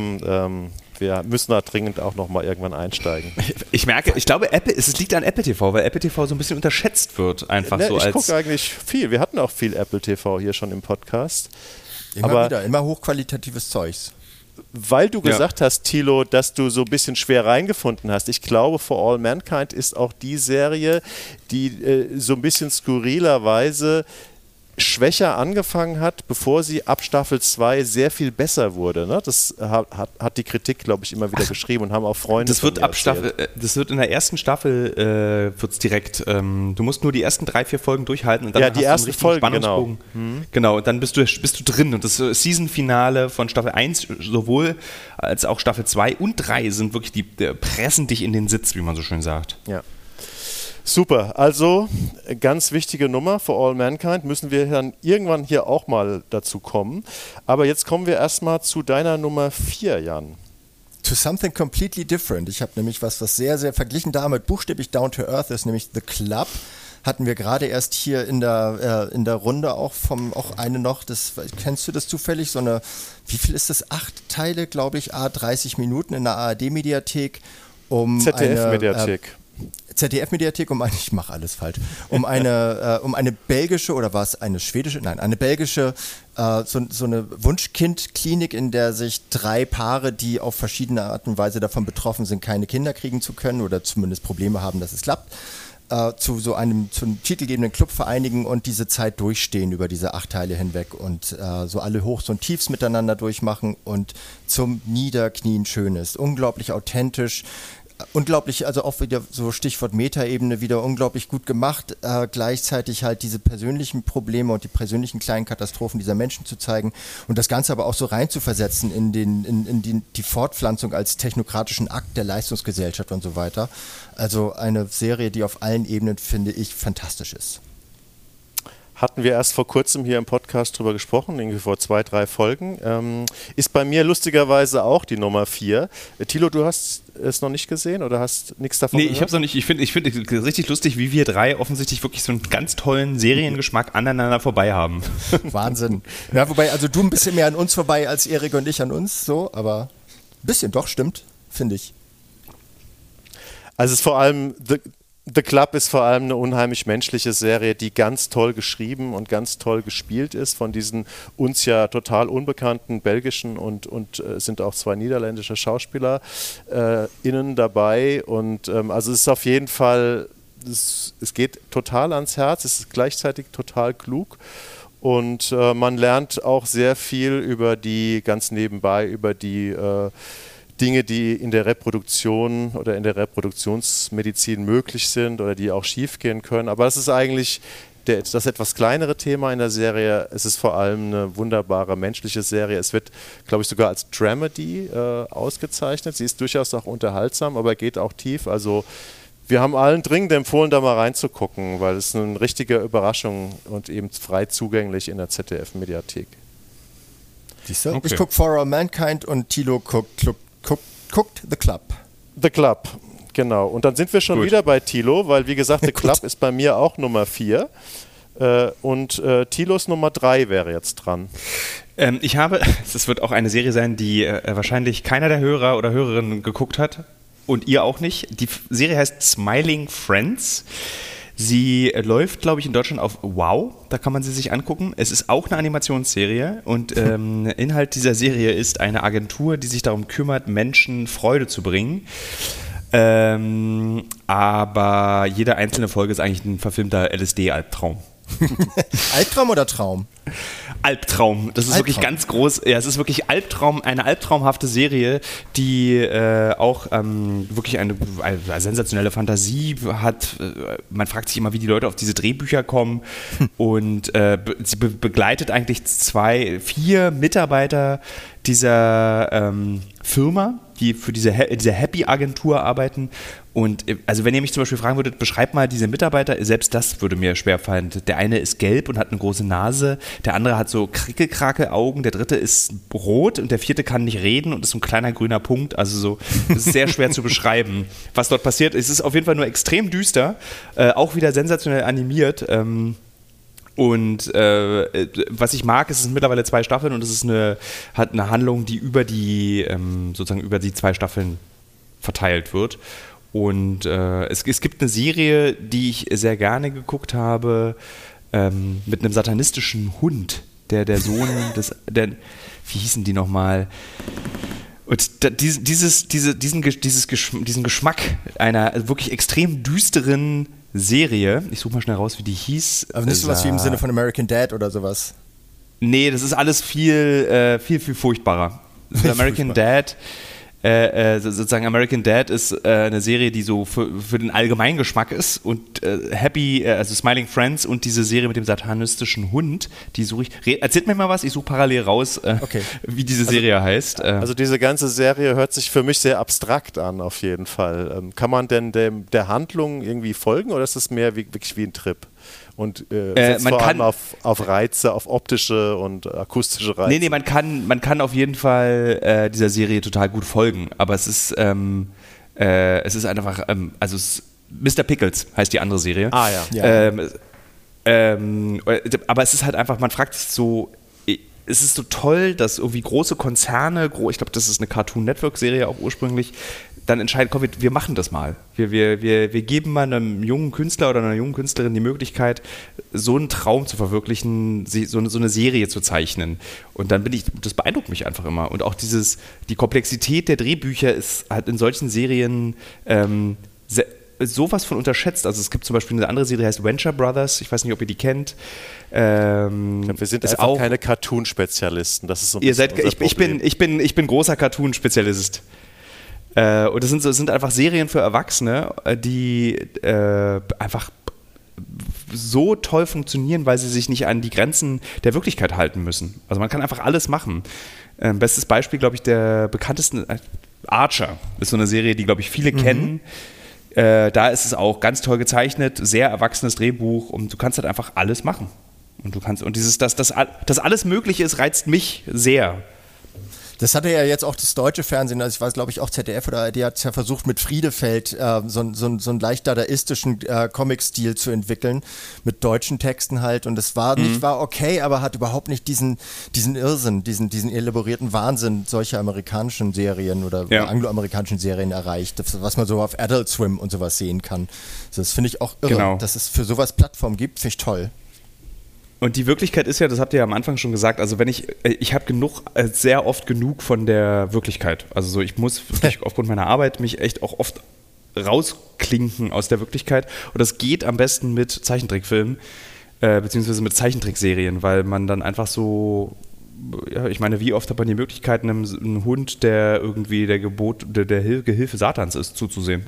müssen da dringend auch nochmal irgendwann einsteigen. Ich glaube, es liegt an Apple TV, weil Apple TV so ein bisschen unterschätzt wird. Ich gucke eigentlich viel. Wir hatten auch viel Apple TV hier schon im Podcast. Immer hochqualitatives Zeugs. Weil du gesagt hast, Thilo, dass du so ein bisschen schwer reingefunden hast. Ich glaube, For All Mankind ist auch die Serie, die so ein bisschen skurrilerweise schwächer angefangen hat, bevor sie ab Staffel 2 sehr viel besser wurde. Ne? Das hat die Kritik, glaube ich, immer wieder geschrieben und haben auch Freunde. Das wird in der ersten Staffel wird's direkt. Du musst nur die ersten 3-4 Folgen durchhalten und dann hast die ersten du einen richtigen Folgen, Spannungsbogen. Genau, und dann bist du drin. Und das Season-Finale von Staffel 1 sowohl als auch Staffel 2 und 3 sind wirklich die pressen dich in den Sitz, wie man so schön sagt. Ja. Super, also ganz wichtige Nummer, For All Mankind, müssen wir dann irgendwann hier auch mal dazu kommen. Aber jetzt kommen wir erstmal zu deiner Nummer 4, Jan. To something completely different. Ich habe nämlich was sehr, sehr verglichen damit buchstäblich down to earth ist, nämlich The Club. Hatten wir gerade erst hier in der Runde auch eine noch, kennst du das zufällig? So eine, wie viel ist das? 8 Teile, glaube ich, 30 Minuten in der ARD-Mediathek. ZDF-Mediathek. ZDF-Mediathek, ich mache alles falsch, um eine belgische, oder war es eine schwedische? Nein, eine belgische, so eine Wunschkindklinik, in der sich 3 Paare, die auf verschiedene Art und Weise davon betroffen sind, keine Kinder kriegen zu können oder zumindest Probleme haben, dass es klappt, zu einem titelgebenden Club vereinigen und diese Zeit durchstehen über diese 8 Teile hinweg und so alle Hochs und Tiefs miteinander durchmachen und zum Niederknien schön ist. Unglaublich authentisch. Unglaublich, also auch wieder so Stichwort Metaebene, wieder unglaublich gut gemacht, gleichzeitig halt diese persönlichen Probleme und die persönlichen kleinen Katastrophen dieser Menschen zu zeigen und das Ganze aber auch so rein zu versetzen in die Fortpflanzung als technokratischen Akt der Leistungsgesellschaft und so weiter. Also eine Serie, die auf allen Ebenen, finde ich, fantastisch ist. hatten wir erst vor kurzem hier im Podcast drüber gesprochen, irgendwie vor 2-3 Folgen. Ist bei mir lustigerweise auch die Nummer 4. Thilo, du hast es noch nicht gesehen oder hast nichts davon gehört? Nee, ich habe es noch nicht. Ich finde es richtig lustig, wie wir drei offensichtlich wirklich so einen ganz tollen Seriengeschmack aneinander vorbei haben. Wahnsinn. Ja, wobei, also du ein bisschen mehr an uns vorbei als Erik und ich an uns, so, aber ein bisschen doch, stimmt, finde ich. Also es ist vor allem, The Club ist vor allem eine unheimlich menschliche Serie, die ganz toll geschrieben und ganz toll gespielt ist von diesen uns ja total unbekannten belgischen und sind auch 2 niederländische Schauspieler innen dabei und also es ist auf jeden Fall, es geht total ans Herz, es ist gleichzeitig total klug und man lernt auch sehr viel über die, ganz nebenbei, über die Dinge, die in der Reproduktion oder in der Reproduktionsmedizin möglich sind oder die auch schiefgehen können. Aber das ist eigentlich das etwas kleinere Thema in der Serie. Es ist vor allem eine wunderbare menschliche Serie. Es wird, glaube ich, sogar als Dramedy ausgezeichnet. Sie ist durchaus auch unterhaltsam, aber geht auch tief. Also wir haben allen dringend empfohlen, da mal reinzugucken, weil es eine richtige Überraschung und eben frei zugänglich in der ZDF-Mediathek. Siehst du? Okay. Ich gucke For All Mankind und Thilo guckt The Club. The Club, genau. Und dann sind wir schon wieder bei Thilo, weil wie gesagt, The Club ist bei mir auch Nummer 4 und Thilos Nummer 3 wäre jetzt dran. Das wird auch eine Serie sein, die wahrscheinlich keiner der Hörer oder Hörerinnen geguckt hat und ihr auch nicht. Die Serie heißt Smiling Friends. Sie läuft, glaube ich, in Deutschland auf Wow, da kann man sie sich angucken. Es ist auch eine Animationsserie und Inhalt dieser Serie ist eine Agentur, die sich darum kümmert, Menschen Freude zu bringen. Aber jede einzelne Folge ist eigentlich ein verfilmter LSD-Albtraum. Albtraum oder Traum? Albtraum. Das ist wirklich ganz groß. Ja, es ist wirklich eine albtraumhafte Serie, die auch wirklich eine sensationelle Fantasie hat. Man fragt sich immer, wie die Leute auf diese Drehbücher kommen. Und sie begleitet eigentlich 4 Mitarbeiter dieser Firma, die für diese Happy-Agentur arbeiten. Und also wenn ihr mich zum Beispiel fragen würdet, beschreibt mal diese Mitarbeiter, selbst das würde mir schwerfallen. Der eine ist gelb und hat eine große Nase, der andere hat so Krickelkrake-Augen, der dritte ist rot und der vierte kann nicht reden und ist so ein kleiner grüner Punkt. Also so, es ist sehr schwer zu beschreiben, was dort passiert. Es ist auf jeden Fall nur extrem düster, auch wieder sensationell animiert. Und was ich mag, es sind mittlerweile 2 Staffeln und es hat eine Handlung, die über die 2 Staffeln verteilt wird. Und es gibt eine Serie, die ich sehr gerne geguckt habe, mit einem satanistischen Hund, der Sohn wie hießen die nochmal? Und diesen Geschmack einer wirklich extrem düsteren Serie, ich suche mal schnell raus, wie die hieß. Aber nicht sowas wie im Sinne von American Dad oder sowas? Nee, das ist alles viel furchtbarer. American Dad, sozusagen American Dad ist eine Serie, die so für den Allgemeingeschmack ist und Happy, also Smiling Friends und diese Serie mit dem satanistischen Hund, die suche ich. Erzählt mir mal was, ich suche parallel raus, wie diese Serie heißt. Also diese ganze Serie hört sich für mich sehr abstrakt an, auf jeden Fall. Kann man denn der Handlung irgendwie folgen oder ist es mehr wirklich wie ein Trip? Und setzt vor allem auf Reize, auf optische und akustische Reize. Nee, man kann auf jeden Fall dieser Serie total gut folgen, aber es ist einfach, Mr. Pickles heißt die andere Serie. Ah ja. Aber es ist halt einfach, man fragt sich so, es ist so toll, dass irgendwie große Konzerne, ich glaube, das ist eine Cartoon Network Serie auch ursprünglich, dann entscheiden, komm, wir machen das mal. Wir geben mal einem jungen Künstler oder einer jungen Künstlerin die Möglichkeit, so einen Traum zu verwirklichen, so eine Serie zu zeichnen. Und dann das beeindruckt mich einfach immer. Und auch die Komplexität der Drehbücher ist halt in solchen Serien sowas von unterschätzt. Also es gibt zum Beispiel eine andere Serie, die heißt Venture Brothers. Ich weiß nicht, ob ihr die kennt. Wir sind einfach auch keine Cartoon-Spezialisten. Das ist so ein bisschen ich bin großer Cartoon-Spezialist. Und das sind einfach Serien für Erwachsene, die einfach so toll funktionieren, weil sie sich nicht an die Grenzen der Wirklichkeit halten müssen. Also man kann einfach alles machen. Bestes Beispiel, glaube ich, der bekanntesten Archer ist so eine Serie, die, glaube ich, viele kennen. Da ist es auch ganz toll gezeichnet, sehr erwachsenes Drehbuch und du kannst halt einfach alles machen. Und du kannst, und dass alles möglich ist, reizt mich sehr. Das hatte ja jetzt auch das deutsche Fernsehen, also ich weiß, glaube ich, auch ZDF oder ARD hat es ja versucht, mit Friedefeld so einen leicht dadaistischen Comic-Stil zu entwickeln, mit deutschen Texten halt. Und es war okay, aber hat überhaupt nicht diesen Irrsinn, diesen elaborierten Wahnsinn solcher amerikanischen Serien oder angloamerikanischen Serien erreicht, was man so auf Adult Swim und sowas sehen kann. Das finde ich auch irre, dass es für sowas Plattformen gibt, finde ich toll. Und die Wirklichkeit ist ja, das habt ihr ja am Anfang schon gesagt, also ich habe sehr oft genug von der Wirklichkeit. Also so, ich muss wirklich aufgrund meiner Arbeit mich echt auch oft rausklinken aus der Wirklichkeit. Und das geht am besten mit Zeichentrickfilmen, beziehungsweise mit Zeichentrickserien, weil man dann einfach so, ja, ich meine, wie oft hat man die Möglichkeit, einem Hund, der irgendwie der Gehilfe Satans ist, zuzusehen?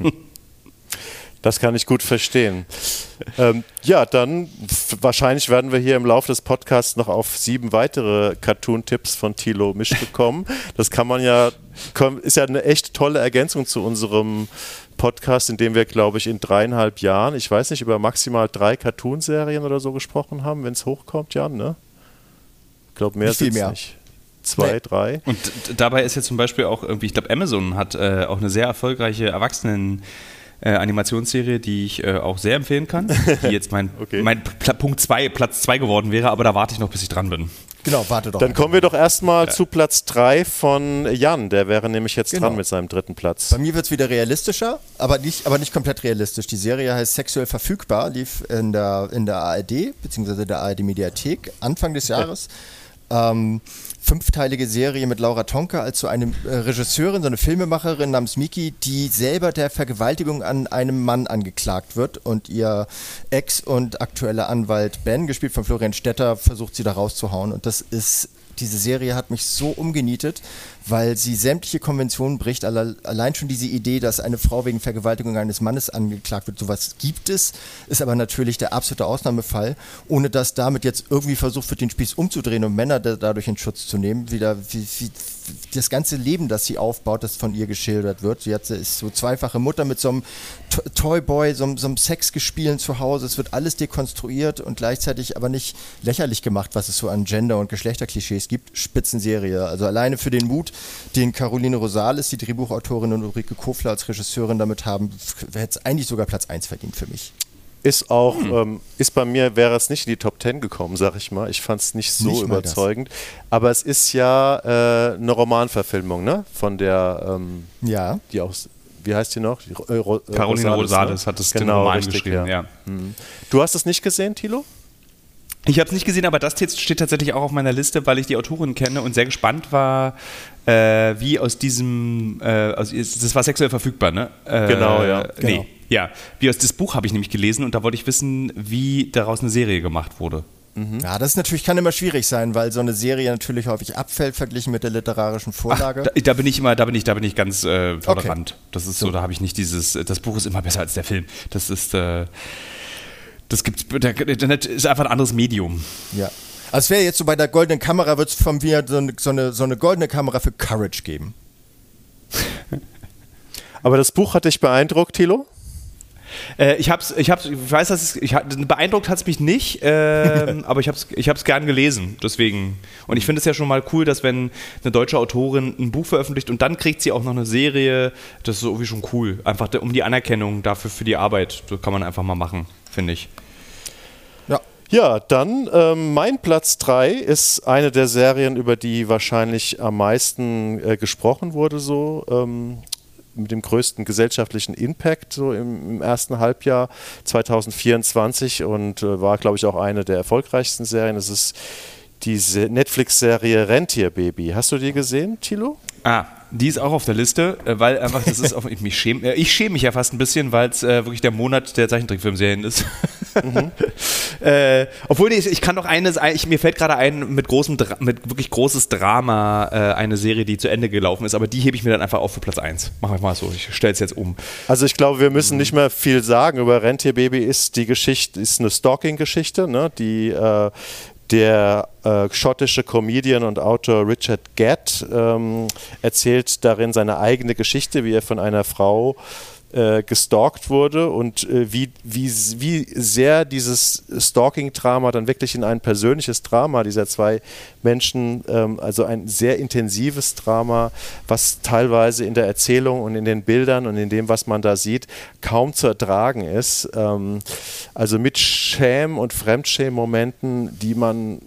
Das kann ich gut verstehen. Ja, dann wahrscheinlich werden wir hier im Laufe des Podcasts noch auf 7 weitere Cartoon-Tipps von Thilo Misch bekommen. Das ist ja eine echt tolle Ergänzung zu unserem Podcast, in dem wir, glaube ich, in 3,5 Jahren, ich weiß nicht, über maximal 3 Cartoon-Serien oder so gesprochen haben, wenn es hochkommt, Jan, ne? Ich glaube, mehr ist es nicht. 2, 3. Und dabei ist ja zum Beispiel auch irgendwie, ich glaube, Amazon hat auch eine sehr erfolgreiche Animationsserie, die ich auch sehr empfehlen kann, die jetzt mein Platz 2 geworden wäre, aber da warte ich noch, bis ich dran bin. Genau, warte doch. Dann kommen wir doch erstmal zu Platz 3 von Jan, der wäre nämlich jetzt dran mit seinem 3. Platz. Bei mir wird es wieder realistischer, aber nicht komplett realistisch. Die Serie heißt Sexuell verfügbar, lief in der ARD, beziehungsweise der ARD-Mediathek Anfang des Jahres. 5-teilige Serie mit Laura Tonka als so eine Regisseurin, so eine Filmemacherin namens Miki, die selber der Vergewaltigung an einem Mann angeklagt wird und ihr Ex- und aktueller Anwalt Ben, gespielt von Florian Stetter, versucht sie da rauszuhauen. Und diese Serie hat mich so umgenietet, weil sie sämtliche Konventionen bricht. Allein schon diese Idee, dass eine Frau wegen Vergewaltigung eines Mannes angeklagt wird, sowas gibt es, ist aber natürlich der absolute Ausnahmefall, ohne dass damit jetzt irgendwie versucht wird, den Spieß umzudrehen und Männer dadurch in Schutz zu nehmen. Wieder wie das ganze Leben, das sie aufbaut, das von ihr geschildert wird. Sie ist so zweifache Mutter mit so einem Toyboy, so einem Sexgespielen zu Hause. Es wird alles dekonstruiert und gleichzeitig aber nicht lächerlich gemacht, was es so an Gender- und Geschlechterklischees gibt. Spitzenserie. Also alleine für den Mut, den Caroline Rosales, die Drehbuchautorin, und Ulrike Kofler als Regisseurin damit haben, hätte es eigentlich sogar Platz 1 verdient für mich. Ist auch, ist bei mir, wäre es nicht in die Top 10 gekommen, sag ich mal. Ich fand es nicht so überzeugend. Aber es ist ja eine Romanverfilmung, ne? Von der, die auch, wie heißt die noch? Caroline Rosales hat das den Roman geschrieben, ja. Du hast es nicht gesehen, Thilo? Ich habe es nicht gesehen, aber das steht tatsächlich auch auf meiner Liste, weil ich die Autorin kenne und sehr gespannt war, wie aus diesem, das war sexuell verfügbar, ne? Genau, ja. Nee, ja. Das Buch habe ich nämlich gelesen und da wollte ich wissen, wie daraus eine Serie gemacht wurde. Ja, das kann immer schwierig sein, weil so eine Serie natürlich häufig abfällt verglichen mit der literarischen Vorlage. Ach, da bin ich ganz tolerant. Okay. Das ist so, da habe ich nicht das Buch ist immer besser als der Film. Das ist ist einfach ein anderes Medium. Ja. Also es wäre jetzt so, bei der goldenen Kamera wird es von mir so eine goldene Kamera für Courage geben. Aber das Buch hat dich beeindruckt, Thilo? Beeindruckt hat es mich nicht, aber ich hab's gern gelesen, deswegen. Und ich finde es ja schon mal cool, dass wenn eine deutsche Autorin ein Buch veröffentlicht und dann kriegt sie auch noch eine Serie, das ist irgendwie schon cool. Einfach um die Anerkennung dafür für die Arbeit, das kann man einfach mal machen, finde ich. Ja, dann mein Platz 3 ist eine der Serien, über die wahrscheinlich am meisten gesprochen wurde, so mit dem größten gesellschaftlichen Impact so im ersten Halbjahr 2024 und war, glaube ich, auch eine der erfolgreichsten Serien. Das ist diese Netflix-Serie Rentierbaby. Hast du die gesehen, Thilo? Die ist auch auf der Liste, weil einfach, ich schäme mich ja fast ein bisschen, weil es wirklich der Monat der Zeichentrickfilmserien ist. Obwohl, ich kann noch mir fällt gerade ein, mit wirklich großes Drama, eine Serie, die zu Ende gelaufen ist, aber die hebe ich mir dann einfach auf für Platz 1. Machen wir mal so, ich stelle es jetzt um. Also ich glaube, wir müssen nicht mehr viel sagen über Rentierbaby. Ist eine Stalking-Geschichte, ne? Der schottische Comedian und Autor Richard Gett erzählt darin seine eigene Geschichte, wie er von einer Frau gestalkt wurde und wie sehr dieses Stalking-Drama dann wirklich in ein persönliches Drama dieser zwei Menschen, also ein sehr intensives Drama, was teilweise in der Erzählung und in den Bildern und in dem, was man da sieht, kaum zu ertragen ist. Also mit Schäm- und Fremdschäm-Momenten, die man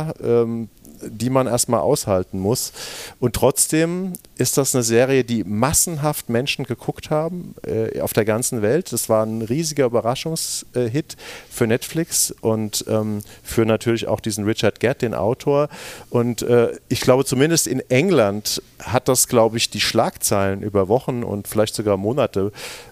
erstmal aushalten muss. Und trotzdem ist das eine Serie, die massenhaft Menschen geguckt haben auf der ganzen Welt. Das war ein riesiger Überraschungshit für Netflix und für natürlich auch diesen Richard Gere, den Autor. Und ich glaube, zumindest in England hat das, glaube ich, die Schlagzeilen über Wochen und vielleicht sogar Monate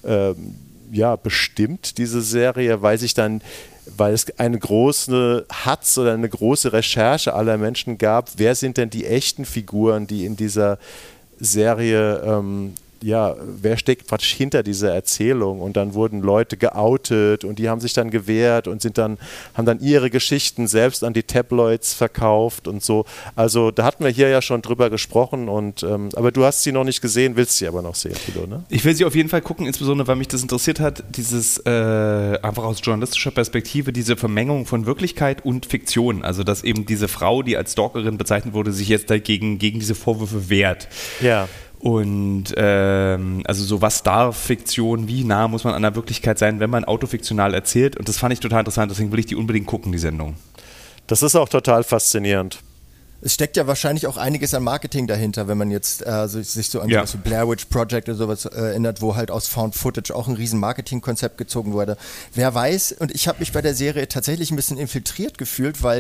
bestimmt, diese Serie, weil es eine große Hatz oder eine große Recherche aller Menschen gab, wer sind denn die echten Figuren, die in dieser Serie, wer steckt praktisch hinter dieser Erzählung, und dann wurden Leute geoutet und die haben sich dann gewehrt und haben dann ihre Geschichten selbst an die Tabloids verkauft und so. Also da hatten wir hier ja schon drüber gesprochen aber du hast sie noch nicht gesehen, willst sie aber noch sehen, Thilo, ne? Ich will sie auf jeden Fall gucken, insbesondere weil mich das interessiert hat, dieses einfach aus journalistischer Perspektive, diese Vermengung von Wirklichkeit und Fiktion, also dass eben diese Frau, die als Stalkerin bezeichnet wurde, sich jetzt gegen diese Vorwürfe wehrt. Ja. Und also so, was darf Fiktion, wie nah muss man an der Wirklichkeit sein, wenn man autofiktional erzählt, und das fand ich total interessant, deswegen will ich die unbedingt gucken, die Sendung. Das ist auch total faszinierend. Es steckt ja wahrscheinlich auch einiges an Marketing dahinter, wenn man jetzt sich so an das Blair Witch Project oder sowas erinnert, wo halt aus Found Footage auch ein riesen Marketingkonzept gezogen wurde. Wer weiß, und ich habe mich bei der Serie tatsächlich ein bisschen infiltriert gefühlt, weil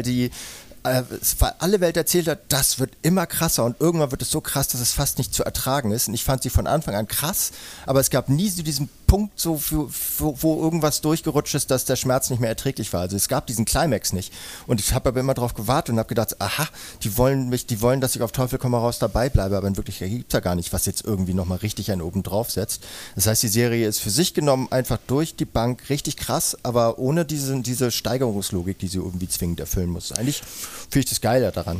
alle Welt erzählt hat, das wird immer krasser und irgendwann wird es so krass, dass es fast nicht zu ertragen ist. Und ich fand sie von Anfang an krass, aber es gab nie so diesen Punkt, so wo irgendwas durchgerutscht ist, dass der Schmerz nicht mehr erträglich war. Also es gab diesen Climax nicht. Und ich habe aber immer darauf gewartet und habe gedacht, aha, die wollen, dass ich auf Teufel komm raus dabei bleibe, aber in Wirklichkeit gibt es ja gar nicht, was jetzt irgendwie nochmal richtig einen oben drauf setzt. Das heißt, die Serie ist für sich genommen einfach durch die Bank richtig krass, aber ohne diese Steigerungslogik, die sie irgendwie zwingend erfüllen muss. Eigentlich finde ich das Geile daran.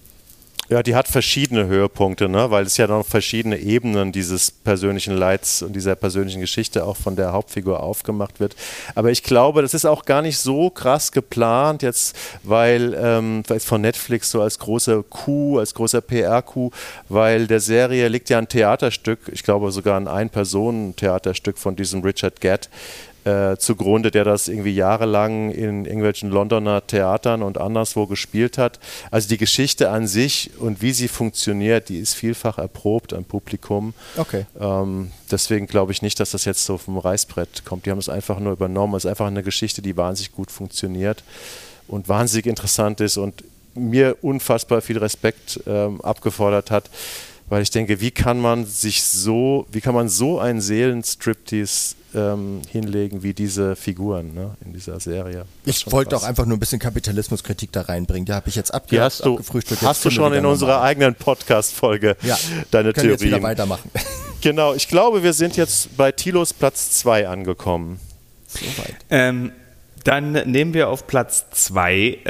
Ja, die hat verschiedene Höhepunkte, ne? Weil es ja noch verschiedene Ebenen dieses persönlichen Leids und dieser persönlichen Geschichte auch von der Hauptfigur aufgemacht wird. Aber ich glaube, das ist auch gar nicht so krass geplant jetzt, weil es von Netflix so als großer Coup, als großer PR-Coup, weil der Serie liegt ja ein Theaterstück, ich glaube sogar ein Ein-Personen-Theaterstück von diesem Richard Gere zugrunde, der das irgendwie jahrelang in irgendwelchen Londoner Theatern und anderswo gespielt hat. Also die Geschichte an sich und wie sie funktioniert, die ist vielfach erprobt am Publikum. Okay. Deswegen glaube ich nicht, dass das jetzt so vom Reißbrett kommt. Die haben es einfach nur übernommen. Es ist einfach eine Geschichte, die wahnsinnig gut funktioniert und wahnsinnig interessant ist und mir unfassbar viel Respekt abgefordert hat, weil ich denke, wie kann man so einen Seelenstriptease hinlegen wie diese Figuren, ne, in dieser Serie. Ich wollte auch einfach nur ein bisschen Kapitalismuskritik da reinbringen. Die habe ich jetzt abgefrühstückt. Hast du schon in unserer eigenen Podcast-Folge deine Theorien? Können wir jetzt wieder weitermachen. Genau, ich glaube, wir sind jetzt bei Thilos Platz 2 angekommen. Soweit. Dann nehmen wir auf Platz 2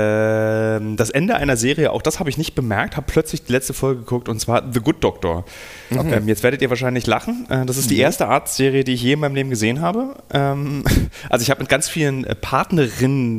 das Ende einer Serie, auch das habe ich nicht bemerkt, habe plötzlich die letzte Folge geguckt, und zwar The Good Doctor. Okay. Jetzt werdet ihr wahrscheinlich lachen, das ist die erste Arztserie, die ich je in meinem Leben gesehen habe. Also ich habe mit ganz vielen Partnerinnen,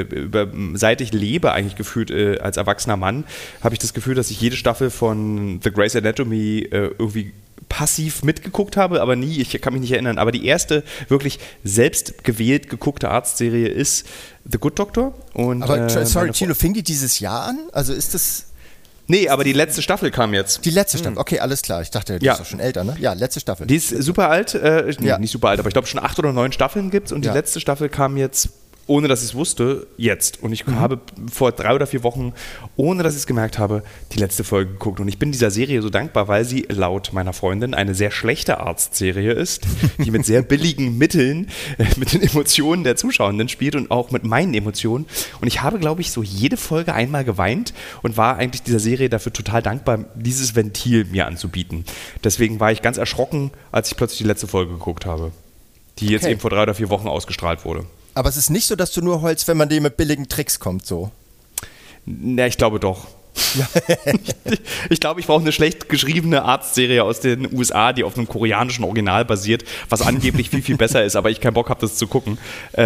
seit ich lebe eigentlich gefühlt als erwachsener Mann, habe ich das Gefühl, dass ich jede Staffel von The Grey's Anatomy irgendwie passiv mitgeguckt habe, aber nie, ich kann mich nicht erinnern, aber die erste wirklich selbst gewählt geguckte Arztserie ist The Good Doctor. Und, aber Thilo, fing die dieses Jahr an? Also ist das... Nee, aber die letzte Staffel kam jetzt. Die letzte Staffel, okay, alles klar. Ich dachte, die ist doch schon älter, ne? Ja, letzte Staffel. Die ist super alt, nicht super alt, aber ich glaube schon 8 oder 9 Staffeln gibt es, und die letzte Staffel kam jetzt, ohne dass ich es wusste, jetzt. Und ich habe vor 3 oder 4 Wochen, ohne dass ich es gemerkt habe, die letzte Folge geguckt. Und ich bin dieser Serie so dankbar, weil sie laut meiner Freundin eine sehr schlechte Arztserie ist, die mit sehr billigen Mitteln mit den Emotionen der Zuschauenden spielt und auch mit meinen Emotionen. Und ich habe, glaube ich, so jede Folge einmal geweint und war eigentlich dieser Serie dafür total dankbar, dieses Ventil mir anzubieten. Deswegen war ich ganz erschrocken, als ich plötzlich die letzte Folge geguckt habe, die jetzt eben vor 3 oder 4 Wochen ausgestrahlt wurde. Aber es ist nicht so, dass du nur heulst, wenn man dir mit billigen Tricks kommt, so. Na, ich glaube doch. Ich glaube, ich brauche eine schlecht geschriebene Arztserie aus den USA, die auf einem koreanischen Original basiert, was angeblich viel, viel besser ist, aber ich keinen Bock habe, das zu gucken.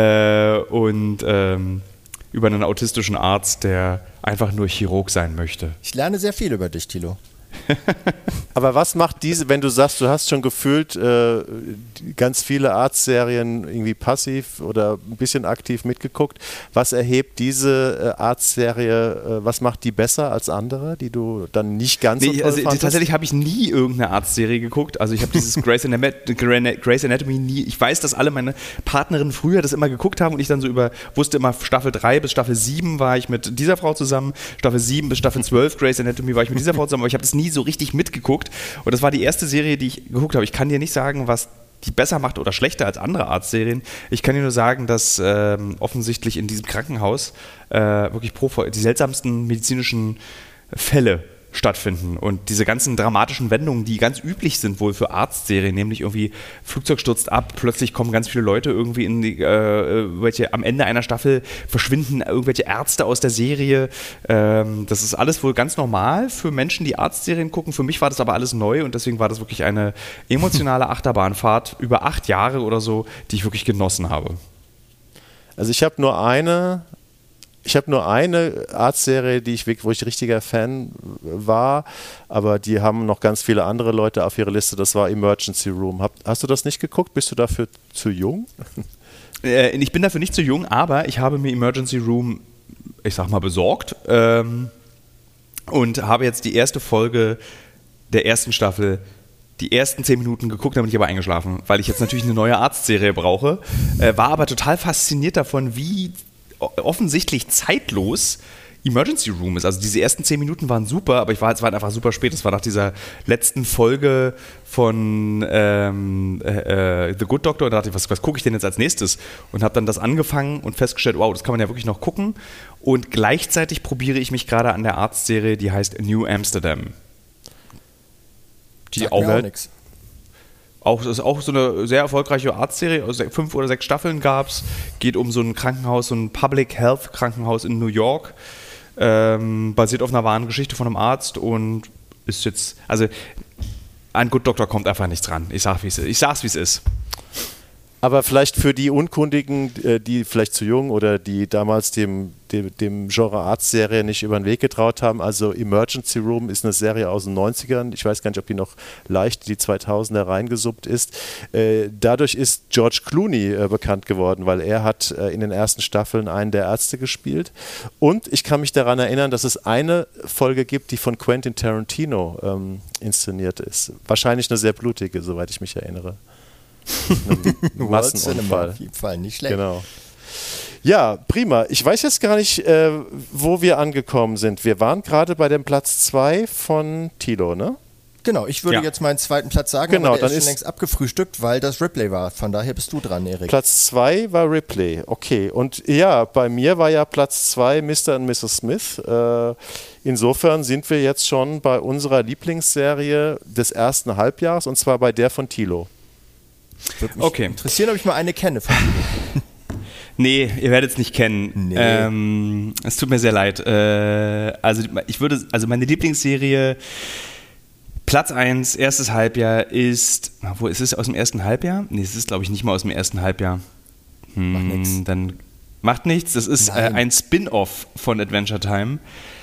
Über einen autistischen Arzt, der einfach nur Chirurg sein möchte. Ich lerne sehr viel über dich, Thilo. Aber was macht diese, wenn du sagst, du hast schon gefühlt ganz viele Arztserien irgendwie passiv oder ein bisschen aktiv mitgeguckt, was erhebt diese Arztserie, was macht die besser als andere, die du dann nicht ganz so toll fandest? Tatsächlich habe ich nie irgendeine Arztserie geguckt, also ich habe dieses Grey's Anatomy nie, ich weiß, dass alle meine Partnerinnen früher das immer geguckt haben und ich dann so wusste immer, Staffel 3 bis Staffel 7 war ich mit dieser Frau zusammen, Staffel 7 bis Staffel 12 Grey's Anatomy war ich mit dieser Frau zusammen, aber ich habe das nie so richtig mitgeguckt und das war die erste Serie, die ich geguckt habe. Ich kann dir nicht sagen, was die besser macht oder schlechter als andere Arztserien. Ich kann dir nur sagen, dass offensichtlich in diesem Krankenhaus wirklich die seltsamsten medizinischen Fälle stattfinden und diese ganzen dramatischen Wendungen, die ganz üblich sind wohl für Arztserien, nämlich irgendwie Flugzeug stürzt ab, plötzlich kommen ganz viele Leute irgendwie in die, am Ende einer Staffel verschwinden irgendwelche Ärzte aus der Serie. Das ist alles wohl ganz normal für Menschen, die Arztserien gucken. Für mich war das aber alles neu und deswegen war das wirklich eine emotionale Achterbahnfahrt über 8 Jahre oder so, die ich wirklich genossen habe. Also ich habe nur eine Arztserie, wo ich richtiger Fan war, aber die haben noch ganz viele andere Leute auf ihrer Liste, das war Emergency Room. Hast du das nicht geguckt? Bist du dafür zu jung? Ich bin dafür nicht zu jung, aber ich habe mir Emergency Room, ich sag mal, besorgt und habe jetzt die erste Folge der ersten Staffel die ersten 10 Minuten geguckt, dann bin ich aber eingeschlafen, weil ich jetzt natürlich eine neue Arztserie brauche, war aber total fasziniert davon, wie offensichtlich zeitlos Emergency Room ist. Also diese ersten 10 Minuten waren super, aber es war einfach super spät. Es war nach dieser letzten Folge von The Good Doctor und da dachte ich, was gucke ich denn jetzt als nächstes? Und habe dann das angefangen und festgestellt, wow, das kann man ja wirklich noch gucken. Und gleichzeitig probiere ich mich gerade an der Arztserie, die heißt New Amsterdam. Die auch nichts. Das ist auch so eine sehr erfolgreiche Arztserie, also 5 oder 6 Staffeln gab es, geht um so ein Krankenhaus, so ein Public Health Krankenhaus in New York, basiert auf einer wahren Geschichte von einem Arzt und ist jetzt, also an Good Doctor kommt einfach nichts ran, ich sag's wie es ist. Aber vielleicht für die Unkundigen, die vielleicht zu jung oder die damals dem Genre Arztserie nicht über den Weg getraut haben, also Emergency Room ist eine Serie aus den 90ern, ich weiß gar nicht, ob die noch leicht die 2000er reingesuppt ist. Dadurch ist George Clooney bekannt geworden, weil er hat in den ersten Staffeln einen der Ärzte gespielt und ich kann mich daran erinnern, dass es eine Folge gibt, die von Quentin Tarantino inszeniert ist. Wahrscheinlich eine sehr blutige, soweit ich mich erinnere. Massenunfall. Auf jeden Fall nicht schlecht. Genau. Ja, prima. Ich weiß jetzt gar nicht, wo wir angekommen sind. Wir waren gerade bei dem Platz 2 von Thilo, ne? Genau, ich würde jetzt meinen zweiten Platz sagen, genau, aber der ist schon längst abgefrühstückt, weil das Ripley war. Von daher bist du dran, Erik. Platz 2 war Ripley, okay. Und ja, bei mir war ja Platz 2 Mr. und Mrs. Smith. Insofern sind wir jetzt schon bei unserer Lieblingsserie des ersten Halbjahres und zwar bei der von Thilo. Würde mich interessieren, ob ich mal eine kenne von dir. Nee, ihr werdet es nicht kennen. Nee. Es tut mir sehr leid. Also meine Lieblingsserie, Platz 1, erstes Halbjahr ist, wo ist es, aus dem ersten Halbjahr? Nee, es ist, glaube ich, nicht mal aus dem ersten Halbjahr. Macht nichts. Dann macht nichts. Das ist ein Spin-off von Adventure Time.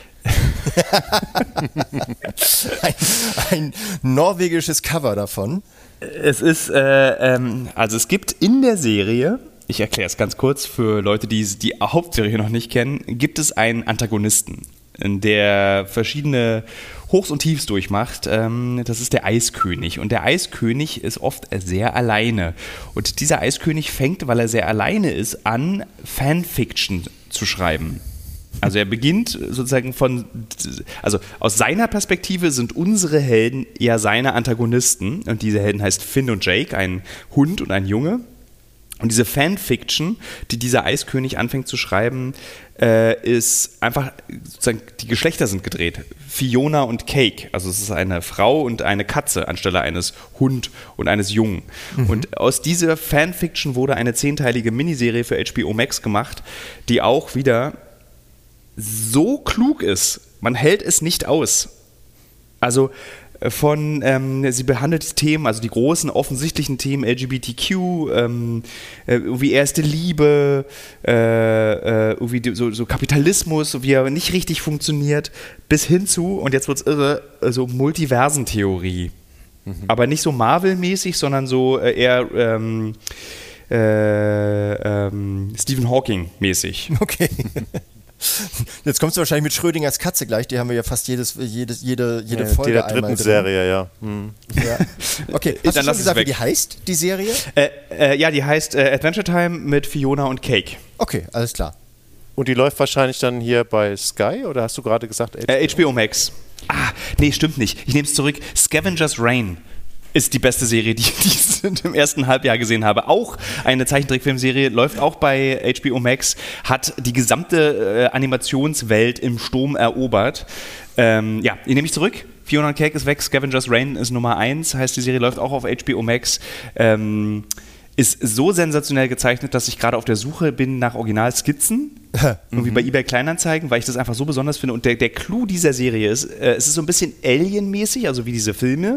ein norwegisches Cover davon. Es ist, also es gibt in der Serie, ich erkläre es ganz kurz für Leute, die die Hauptserie noch nicht kennen, gibt es einen Antagonisten, der verschiedene Hochs und Tiefs durchmacht. Das ist der Eiskönig. Und der Eiskönig ist oft sehr alleine. Und dieser Eiskönig fängt, weil er sehr alleine ist, an, Fanfiction zu schreiben. Also er beginnt sozusagen also aus seiner Perspektive sind unsere Helden ja seine Antagonisten und diese Helden heißt Finn und Jake, ein Hund und ein Junge. Und diese Fanfiction, die dieser Eiskönig anfängt zu schreiben, ist einfach, sozusagen, die Geschlechter sind gedreht. Fiona und Cake, also es ist eine Frau und eine Katze anstelle eines Hund und eines Jungen. Mhm. Und aus dieser Fanfiction wurde eine 10-teilige Miniserie für HBO Max gemacht, die auch wieder so klug ist, Man hält es nicht aus. Also sie behandelt die Themen, also die großen offensichtlichen Themen LGBTQ, irgendwie erste Liebe, irgendwie so Kapitalismus, wie er nicht richtig funktioniert, bis hin zu, und jetzt wird's irre, so Multiversentheorie. Aber nicht so Marvel-mäßig, sondern so eher Stephen Hawking-mäßig. Okay. Jetzt kommst du wahrscheinlich mit Schrödingers Katze gleich, die haben wir ja fast jede Folge der einmal dritten Serie, ja. Ja. Okay, hast Dann du schon gesagt, wie die heißt, die Serie? Ja, die heißt Adventure Time mit Fiona und Cake. Okay, alles klar. Und die läuft wahrscheinlich dann hier bei Sky, oder hast du gerade gesagt HBO Max. Nee, stimmt nicht. Ich nehme es zurück. Scavenger's Reign ist die beste Serie, die ich im ersten Halbjahr gesehen habe. Auch eine Zeichentrickfilmserie, läuft auch bei HBO Max, hat die gesamte Animationswelt im Sturm erobert. Ja, die nehme ich zurück. Fiona und Cake ist weg, Scavenger's Reign ist Nummer 1, heißt die Serie, läuft auch auf HBO Max. Ist so sensationell gezeichnet, dass ich gerade auf der Suche bin nach Originalskizzen, irgendwie bei eBay Kleinanzeigen, weil ich das einfach so besonders finde. Und der Clou dieser Serie ist, es ist so ein bisschen Alien-mäßig, also wie diese Filme.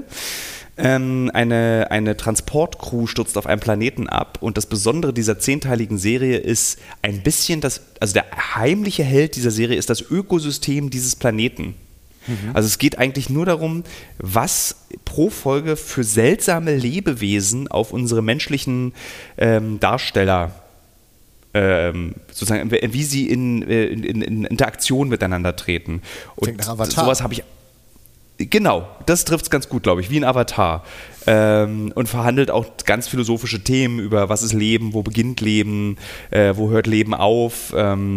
Eine Transportcrew stürzt auf einem Planeten ab und das Besondere dieser 10-teiligen Serie ist ein bisschen also der heimliche Held dieser Serie ist das Ökosystem dieses Planeten. Also es geht eigentlich nur darum, was pro Folge für seltsame Lebewesen auf unsere menschlichen Darsteller sozusagen, wie sie in Interaktion miteinander treten. Und sowas habe ich. Genau, das trifft es ganz gut, glaube ich, wie ein Avatar. Und verhandelt auch ganz philosophische Themen über, was ist Leben, wo beginnt Leben, wo hört Leben auf.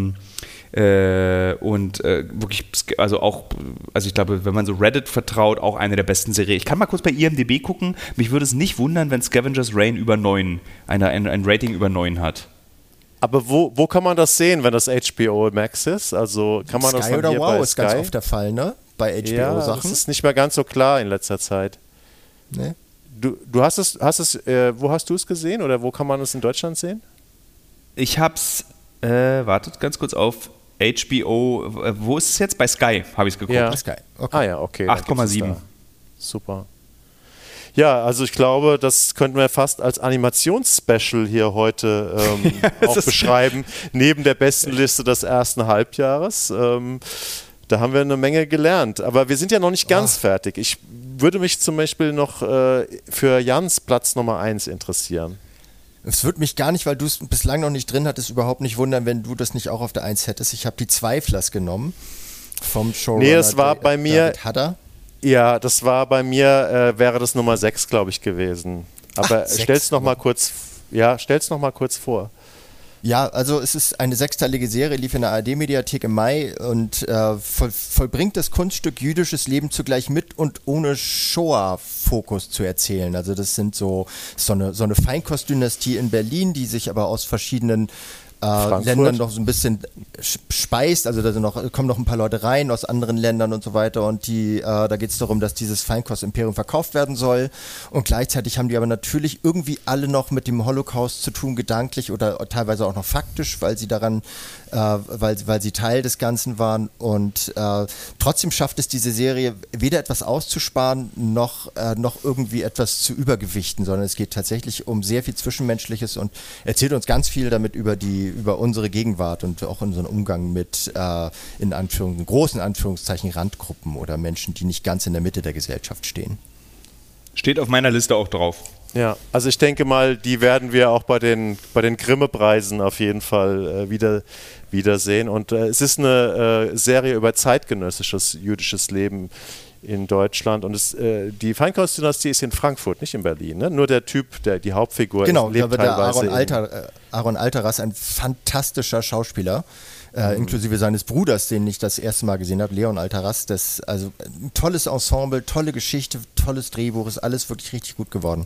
Wirklich, also ich glaube, wenn man so Reddit vertraut, auch eine der besten Serien. Ich kann mal kurz bei IMDb gucken. Mich würde es nicht wundern, wenn Scavenger's Reign über 9, ein Rating über 9 hat. Aber wo kann man das sehen, wenn das HBO Max ist? Also kann man Sky das dann oder hier Wow bei ist Sky? ganz oft der Fall, ne? Bei HBO-Sachen. Das ist nicht mehr ganz so klar in letzter Zeit. Nee. Du hast es, wo hast du es gesehen oder wo kann man es in Deutschland sehen? Ich hab's, wartet ganz kurz auf HBO, wo ist es jetzt? Bei Sky habe ich es geguckt. Ja. Sky. Okay. Okay. 8,7. Super. Ja, also ich glaube, das könnten wir fast als Animationsspecial hier heute auch beschreiben, neben der besten Liste des ersten Halbjahres. Da haben wir eine Menge gelernt, aber wir sind ja noch nicht ganz fertig. Ich würde mich zum Beispiel noch für Jans Platz Nummer 1 interessieren. Es würde mich gar nicht, weil du es bislang noch nicht drin hattest, überhaupt nicht wundern, wenn du das nicht auch auf der 1 hättest. Ich habe die Zweiflers genommen vom Showrunner. Nee, das war bei mir. David Hatter. Ja, das war bei mir, wäre das Nummer 6, glaube ich, gewesen. Aber stell's noch mal kurz vor. Ja, also es ist eine 6-teilige Serie, lief in der ARD-Mediathek im Mai und vollbringt das Kunststück jüdisches Leben zugleich mit und ohne Shoah-Fokus zu erzählen. Also das sind so eine Feinkostdynastie in Berlin, die sich aber aus verschiedenen Ländern noch so ein bisschen speist, also da kommen noch ein paar Leute rein aus anderen Ländern und so weiter und da geht es darum, dass dieses Feinkostimperium verkauft werden soll und gleichzeitig haben die aber natürlich irgendwie alle noch mit dem Holocaust zu tun, gedanklich oder teilweise auch noch faktisch, weil sie daran, weil sie Teil des Ganzen waren und trotzdem schafft es diese Serie weder etwas auszusparen, noch irgendwie etwas zu übergewichten, sondern es geht tatsächlich um sehr viel Zwischenmenschliches und erzählt uns ganz viel damit über unsere Gegenwart und auch unseren Umgang mit großen Anführungszeichen Randgruppen oder Menschen, die nicht ganz in der Mitte der Gesellschaft stehen. Steht auf meiner Liste auch drauf. Ja, also ich denke mal, die werden wir auch bei den Grimme-Preisen auf jeden Fall wiedersehen. Und es ist eine Serie über zeitgenössisches jüdisches Leben in Deutschland und die Feinkostdynastie ist in Frankfurt, nicht in Berlin. Ne? Nur der Typ, die Hauptfigur, lebt da teilweise der Aaron Alteras, ein fantastischer Schauspieler, inklusive seines Bruders, den ich das erste Mal gesehen habe, Leon Alteras. Also ein tolles Ensemble, tolle Geschichte, tolles Drehbuch, ist alles wirklich richtig gut geworden.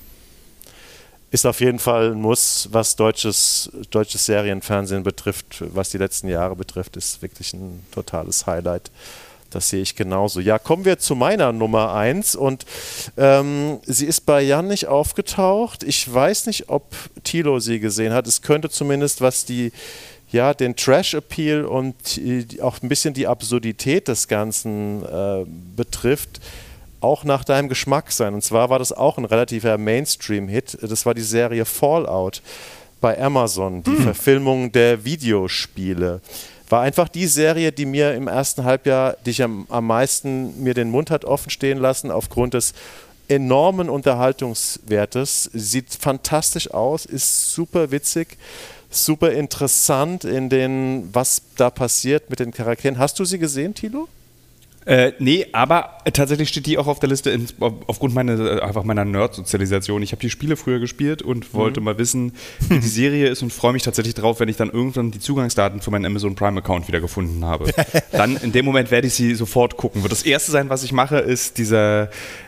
Ist auf jeden Fall ein Muss, was deutsches Serienfernsehen betrifft, was die letzten Jahre betrifft, ist wirklich ein totales Highlight. Das sehe ich genauso. Ja, kommen wir zu meiner Nummer 1 und sie ist bei Jan nicht aufgetaucht. Ich weiß nicht, ob Thilo sie gesehen hat. Es könnte zumindest, was die ja, den Trash-Appeal und auch ein bisschen die Absurdität des Ganzen betrifft, auch nach deinem Geschmack sein. Und zwar war das auch ein relativer Mainstream-Hit. Das war die Serie Fallout bei Amazon, die Verfilmung der Videospiele. War einfach die Serie, die mir im ersten Halbjahr, die ich am meisten mir den Mund hat offen stehen lassen, aufgrund des enormen Unterhaltungswertes. Sieht fantastisch aus, ist super witzig, super interessant was da passiert mit den Charakteren. Hast du sie gesehen, Thilo? Nee, aber tatsächlich steht die auch auf der Liste aufgrund meiner Nerd-Sozialisation. Ich habe die Spiele früher gespielt und wollte mal wissen, wie die Serie ist und freue mich tatsächlich drauf, wenn ich dann irgendwann die Zugangsdaten für meinen Amazon Prime-Account wieder gefunden habe. Dann in dem Moment werde ich sie sofort gucken. Wird das erste sein, was ich mache, ist der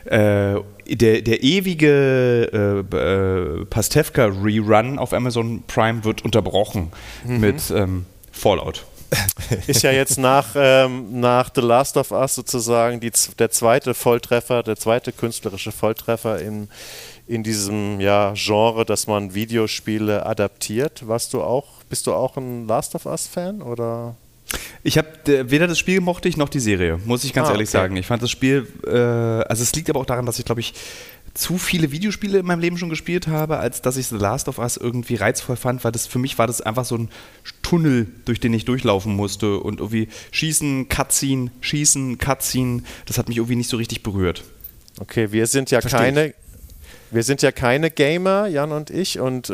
ewige Pastewka-Rerun auf Amazon Prime wird unterbrochen mit Fallout. Ist ja jetzt nach The Last of Us sozusagen der zweite Volltreffer, der zweite künstlerische Volltreffer in diesem Genre, dass man Videospiele adaptiert. Bist du auch ein Last of Us-Fan oder? Ich habe weder das Spiel mochte ich noch die Serie, muss ich ganz ehrlich sagen. Ich fand das Spiel, also es liegt aber auch daran, dass ich, glaube ich, zu viele Videospiele in meinem Leben schon gespielt habe, als dass ich The Last of Us irgendwie reizvoll fand, weil für mich war das einfach so ein Tunnel, durch den ich durchlaufen musste und irgendwie schießen, Cutscene, das hat mich irgendwie nicht so richtig berührt. Okay, wir sind ja keine Gamer, Jan und ich, und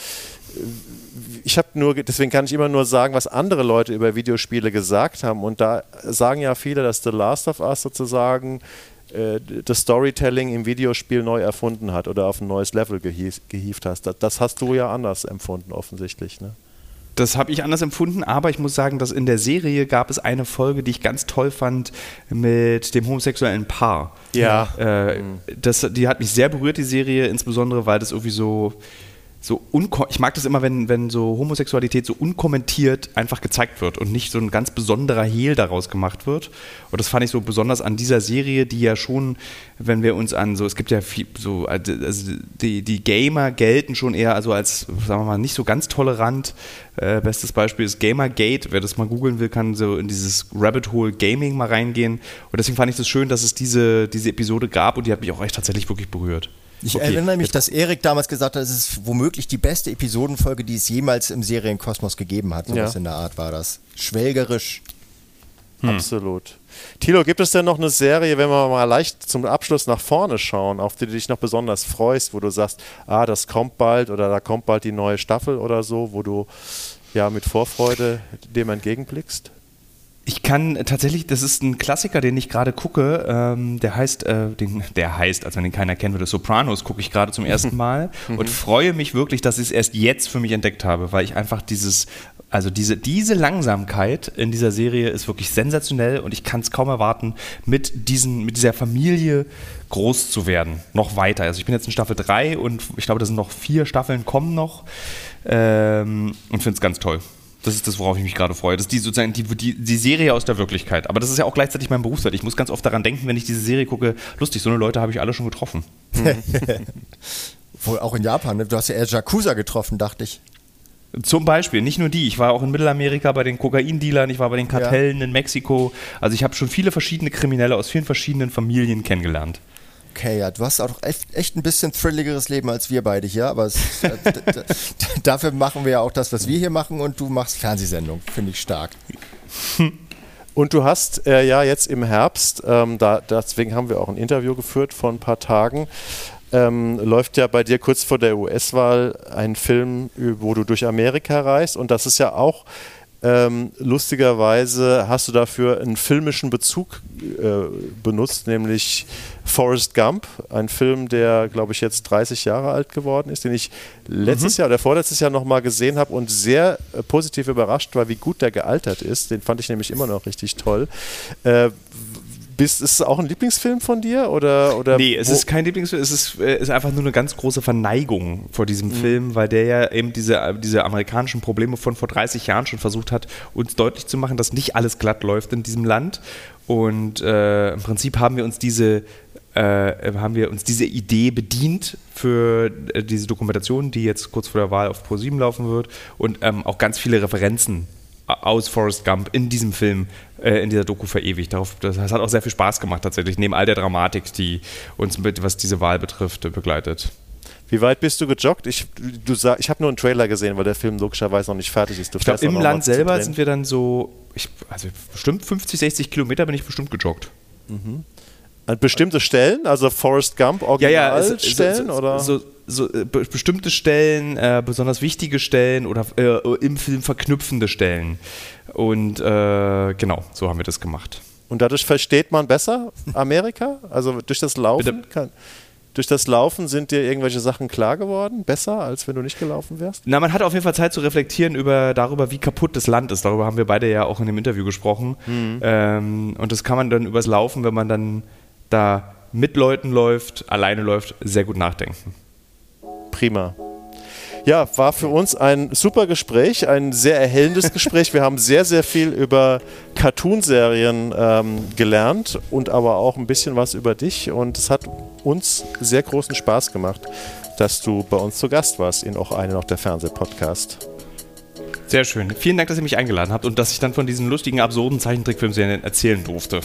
deswegen kann ich immer nur sagen, was andere Leute über Videospiele gesagt haben, und da sagen ja viele, dass The Last of Us sozusagen das Storytelling im Videospiel neu erfunden hat oder auf ein neues Level gehievt hast. Das hast du ja anders empfunden, offensichtlich, ne? Das habe ich anders empfunden, aber ich muss sagen, dass in der Serie gab es eine Folge, die ich ganz toll fand mit dem homosexuellen Paar. Ja. Die hat mich sehr berührt, die Serie, insbesondere, weil das irgendwie ich mag das immer, wenn so Homosexualität so unkommentiert einfach gezeigt wird und nicht so ein ganz besonderer Hehl daraus gemacht wird. Und das fand ich so besonders an dieser Serie, die ja schon, wenn wir uns es gibt ja viel, also die Gamer gelten schon eher also als, sagen wir mal, nicht so ganz tolerant. Bestes Beispiel ist Gamergate. Wer das mal googeln will, kann so in dieses Rabbit Hole Gaming mal reingehen. Und deswegen fand ich es schön, dass es diese Episode gab, und die hat mich auch echt tatsächlich wirklich berührt. Ich erinnere mich, dass Erik damals gesagt hat, es ist womöglich die beste Episodenfolge, die es jemals im Serienkosmos gegeben hat. So was in der Art war das. Schwelgerisch. Absolut. Thilo, gibt es denn noch eine Serie, wenn wir mal leicht zum Abschluss nach vorne schauen, auf die du dich noch besonders freust, wo du sagst, das kommt bald oder da kommt bald die neue Staffel oder so, wo du mit Vorfreude dem entgegenblickst? Ich kann tatsächlich, das ist ein Klassiker, den ich gerade gucke, der heißt, als wenn den keiner kennen würde, Sopranos, gucke ich gerade zum ersten Mal und freue mich wirklich, dass ich es erst jetzt für mich entdeckt habe, weil ich einfach diese Langsamkeit in dieser Serie ist wirklich sensationell, und ich kann es kaum erwarten, mit dieser Familie groß zu werden, noch weiter. Also ich bin jetzt in Staffel 3 und ich glaube, da sind noch 4 Staffeln kommen noch, und finde es ganz toll. Das ist das, worauf ich mich gerade freue. Das ist sozusagen die Serie aus der Wirklichkeit. Aber das ist ja auch gleichzeitig mein Berufsfeld. Ich muss ganz oft daran denken, wenn ich diese Serie gucke, lustig, so eine Leute habe ich alle schon getroffen. Wohl auch in Japan, ne? Du hast ja eher Yakuza getroffen, dachte ich. Zum Beispiel, nicht nur die. Ich war auch in Mittelamerika bei den Kokaindealern, ich war bei den Kartellen in Mexiko. Also ich habe schon viele verschiedene Kriminelle aus vielen verschiedenen Familien kennengelernt. Okay, ja, du hast auch echt ein bisschen thrilligeres Leben als wir beide hier, aber dafür machen wir ja auch das, was wir hier machen, und du machst Fernsehsendung, finde ich stark. Und du hast jetzt im Herbst, deswegen haben wir auch ein Interview geführt vor ein paar Tagen, läuft ja bei dir kurz vor der US-Wahl ein Film, wo du durch Amerika reist, und das ist ja auch lustigerweise hast du dafür einen filmischen Bezug benutzt, nämlich Forrest Gump, ein Film, der, glaube ich, jetzt 30 Jahre alt geworden ist, den ich letztes Jahr oder vorletztes Jahr nochmal gesehen habe und sehr positiv überrascht war, wie gut der gealtert ist. Den fand ich nämlich immer noch richtig toll. Ist es auch ein Lieblingsfilm von dir? Oder nee, es ist kein Lieblingsfilm, es ist einfach nur eine ganz große Verneigung vor diesem Film, weil der ja eben diese amerikanischen Probleme von vor 30 Jahren schon versucht hat, uns deutlich zu machen, dass nicht alles glatt läuft in diesem Land. Und im Prinzip haben wir uns diese haben wir uns diese Idee bedient für diese Dokumentation, die jetzt kurz vor der Wahl auf Pro7 laufen wird und auch ganz viele Referenzen aus Forrest Gump in diesem Film, in dieser Doku verewigt. Das hat auch sehr viel Spaß gemacht tatsächlich, neben all der Dramatik, die uns, was diese Wahl betrifft, begleitet. Wie weit bist du gejoggt? Ich habe nur einen Trailer gesehen, weil der Film logischerweise noch nicht fertig ist. Ich glaube, im Land selber sind wir dann so, bestimmt 50, 60 Kilometer bin ich bestimmt gejoggt. Mhm. An bestimmte Stellen, also Forrest Gump Originalstellen? Bestimmte Stellen, besonders wichtige Stellen oder im Film verknüpfende Stellen. Und genau, so haben wir das gemacht. Und dadurch versteht man besser Amerika? Also durch das Laufen? Durch das Laufen sind dir irgendwelche Sachen klar geworden? Besser, als wenn du nicht gelaufen wärst? Na, man hat auf jeden Fall Zeit zu reflektieren darüber, wie kaputt das Land ist. Darüber haben wir beide ja auch in dem Interview gesprochen. Mhm. Und das kann man dann übers Laufen, wenn man dann da mit Leuten läuft, alleine läuft, sehr gut nachdenken. Prima. Ja, war für uns ein super Gespräch, ein sehr erhellendes Gespräch. Wir haben sehr, sehr viel über Cartoonserien gelernt und aber auch ein bisschen was über dich. Und es hat uns sehr großen Spaß gemacht, dass du bei uns zu Gast warst in Auch eine noch der Fernsehpodcast. Sehr schön. Vielen Dank, dass ihr mich eingeladen habt und dass ich dann von diesen lustigen, absurden Zeichentrickfilmserien erzählen durfte.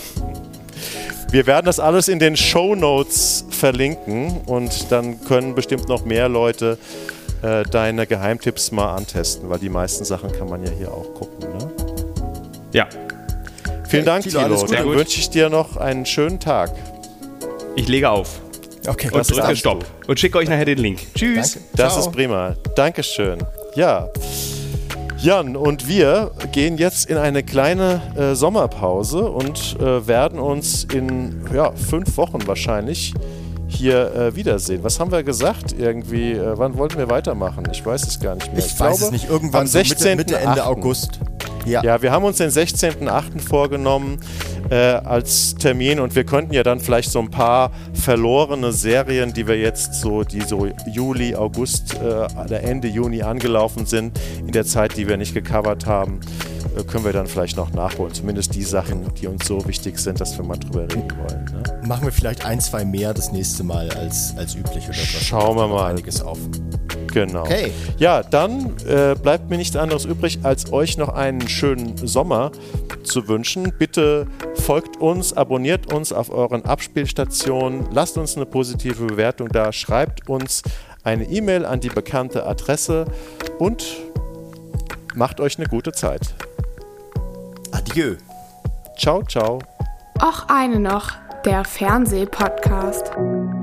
Wir werden das alles in den Shownotes verlinken und dann können bestimmt noch mehr Leute deine Geheimtipps mal antesten, weil die meisten Sachen kann man ja hier auch gucken. Ne? Ja. Vielen Dank, Thilo. Dann wünsche ich dir noch einen schönen Tag. Ich lege auf. Okay. Und drücke Stopp. Und schicke euch nachher den Link. Tschüss. Danke. Das ist prima. Dankeschön. Ja. Jan und wir gehen jetzt in eine kleine Sommerpause und werden uns in 5 Wochen wahrscheinlich hier wiedersehen. Was haben wir gesagt irgendwie? Wann wollten wir weitermachen? Ich weiß es gar nicht mehr. Ich weiß es nicht. Irgendwann am 16. Mitte, Ende August. Ja, wir haben uns den 16.8. vorgenommen als Termin und wir könnten ja dann vielleicht so ein paar verlorene Serien, die wir jetzt die so Juli, August oder Ende Juni angelaufen sind, in der Zeit, die wir nicht gecovert haben, können wir dann vielleicht noch nachholen. Zumindest die Sachen, die uns so wichtig sind, dass wir mal drüber reden wollen. Ne? Machen wir vielleicht 1, 2 mehr das nächste Mal als üblich. Oder was? Schauen wir mal. Einiges auf. Genau. Okay. Ja, dann bleibt mir nichts anderes übrig, als euch noch einen schönen Sommer zu wünschen. Bitte folgt uns, abonniert uns auf euren Abspielstationen, lasst uns eine positive Bewertung da, schreibt uns eine E-Mail an die bekannte Adresse und macht euch eine gute Zeit. Adieu. Ciao, ciao. Auch eine noch, der Fernsehpodcast.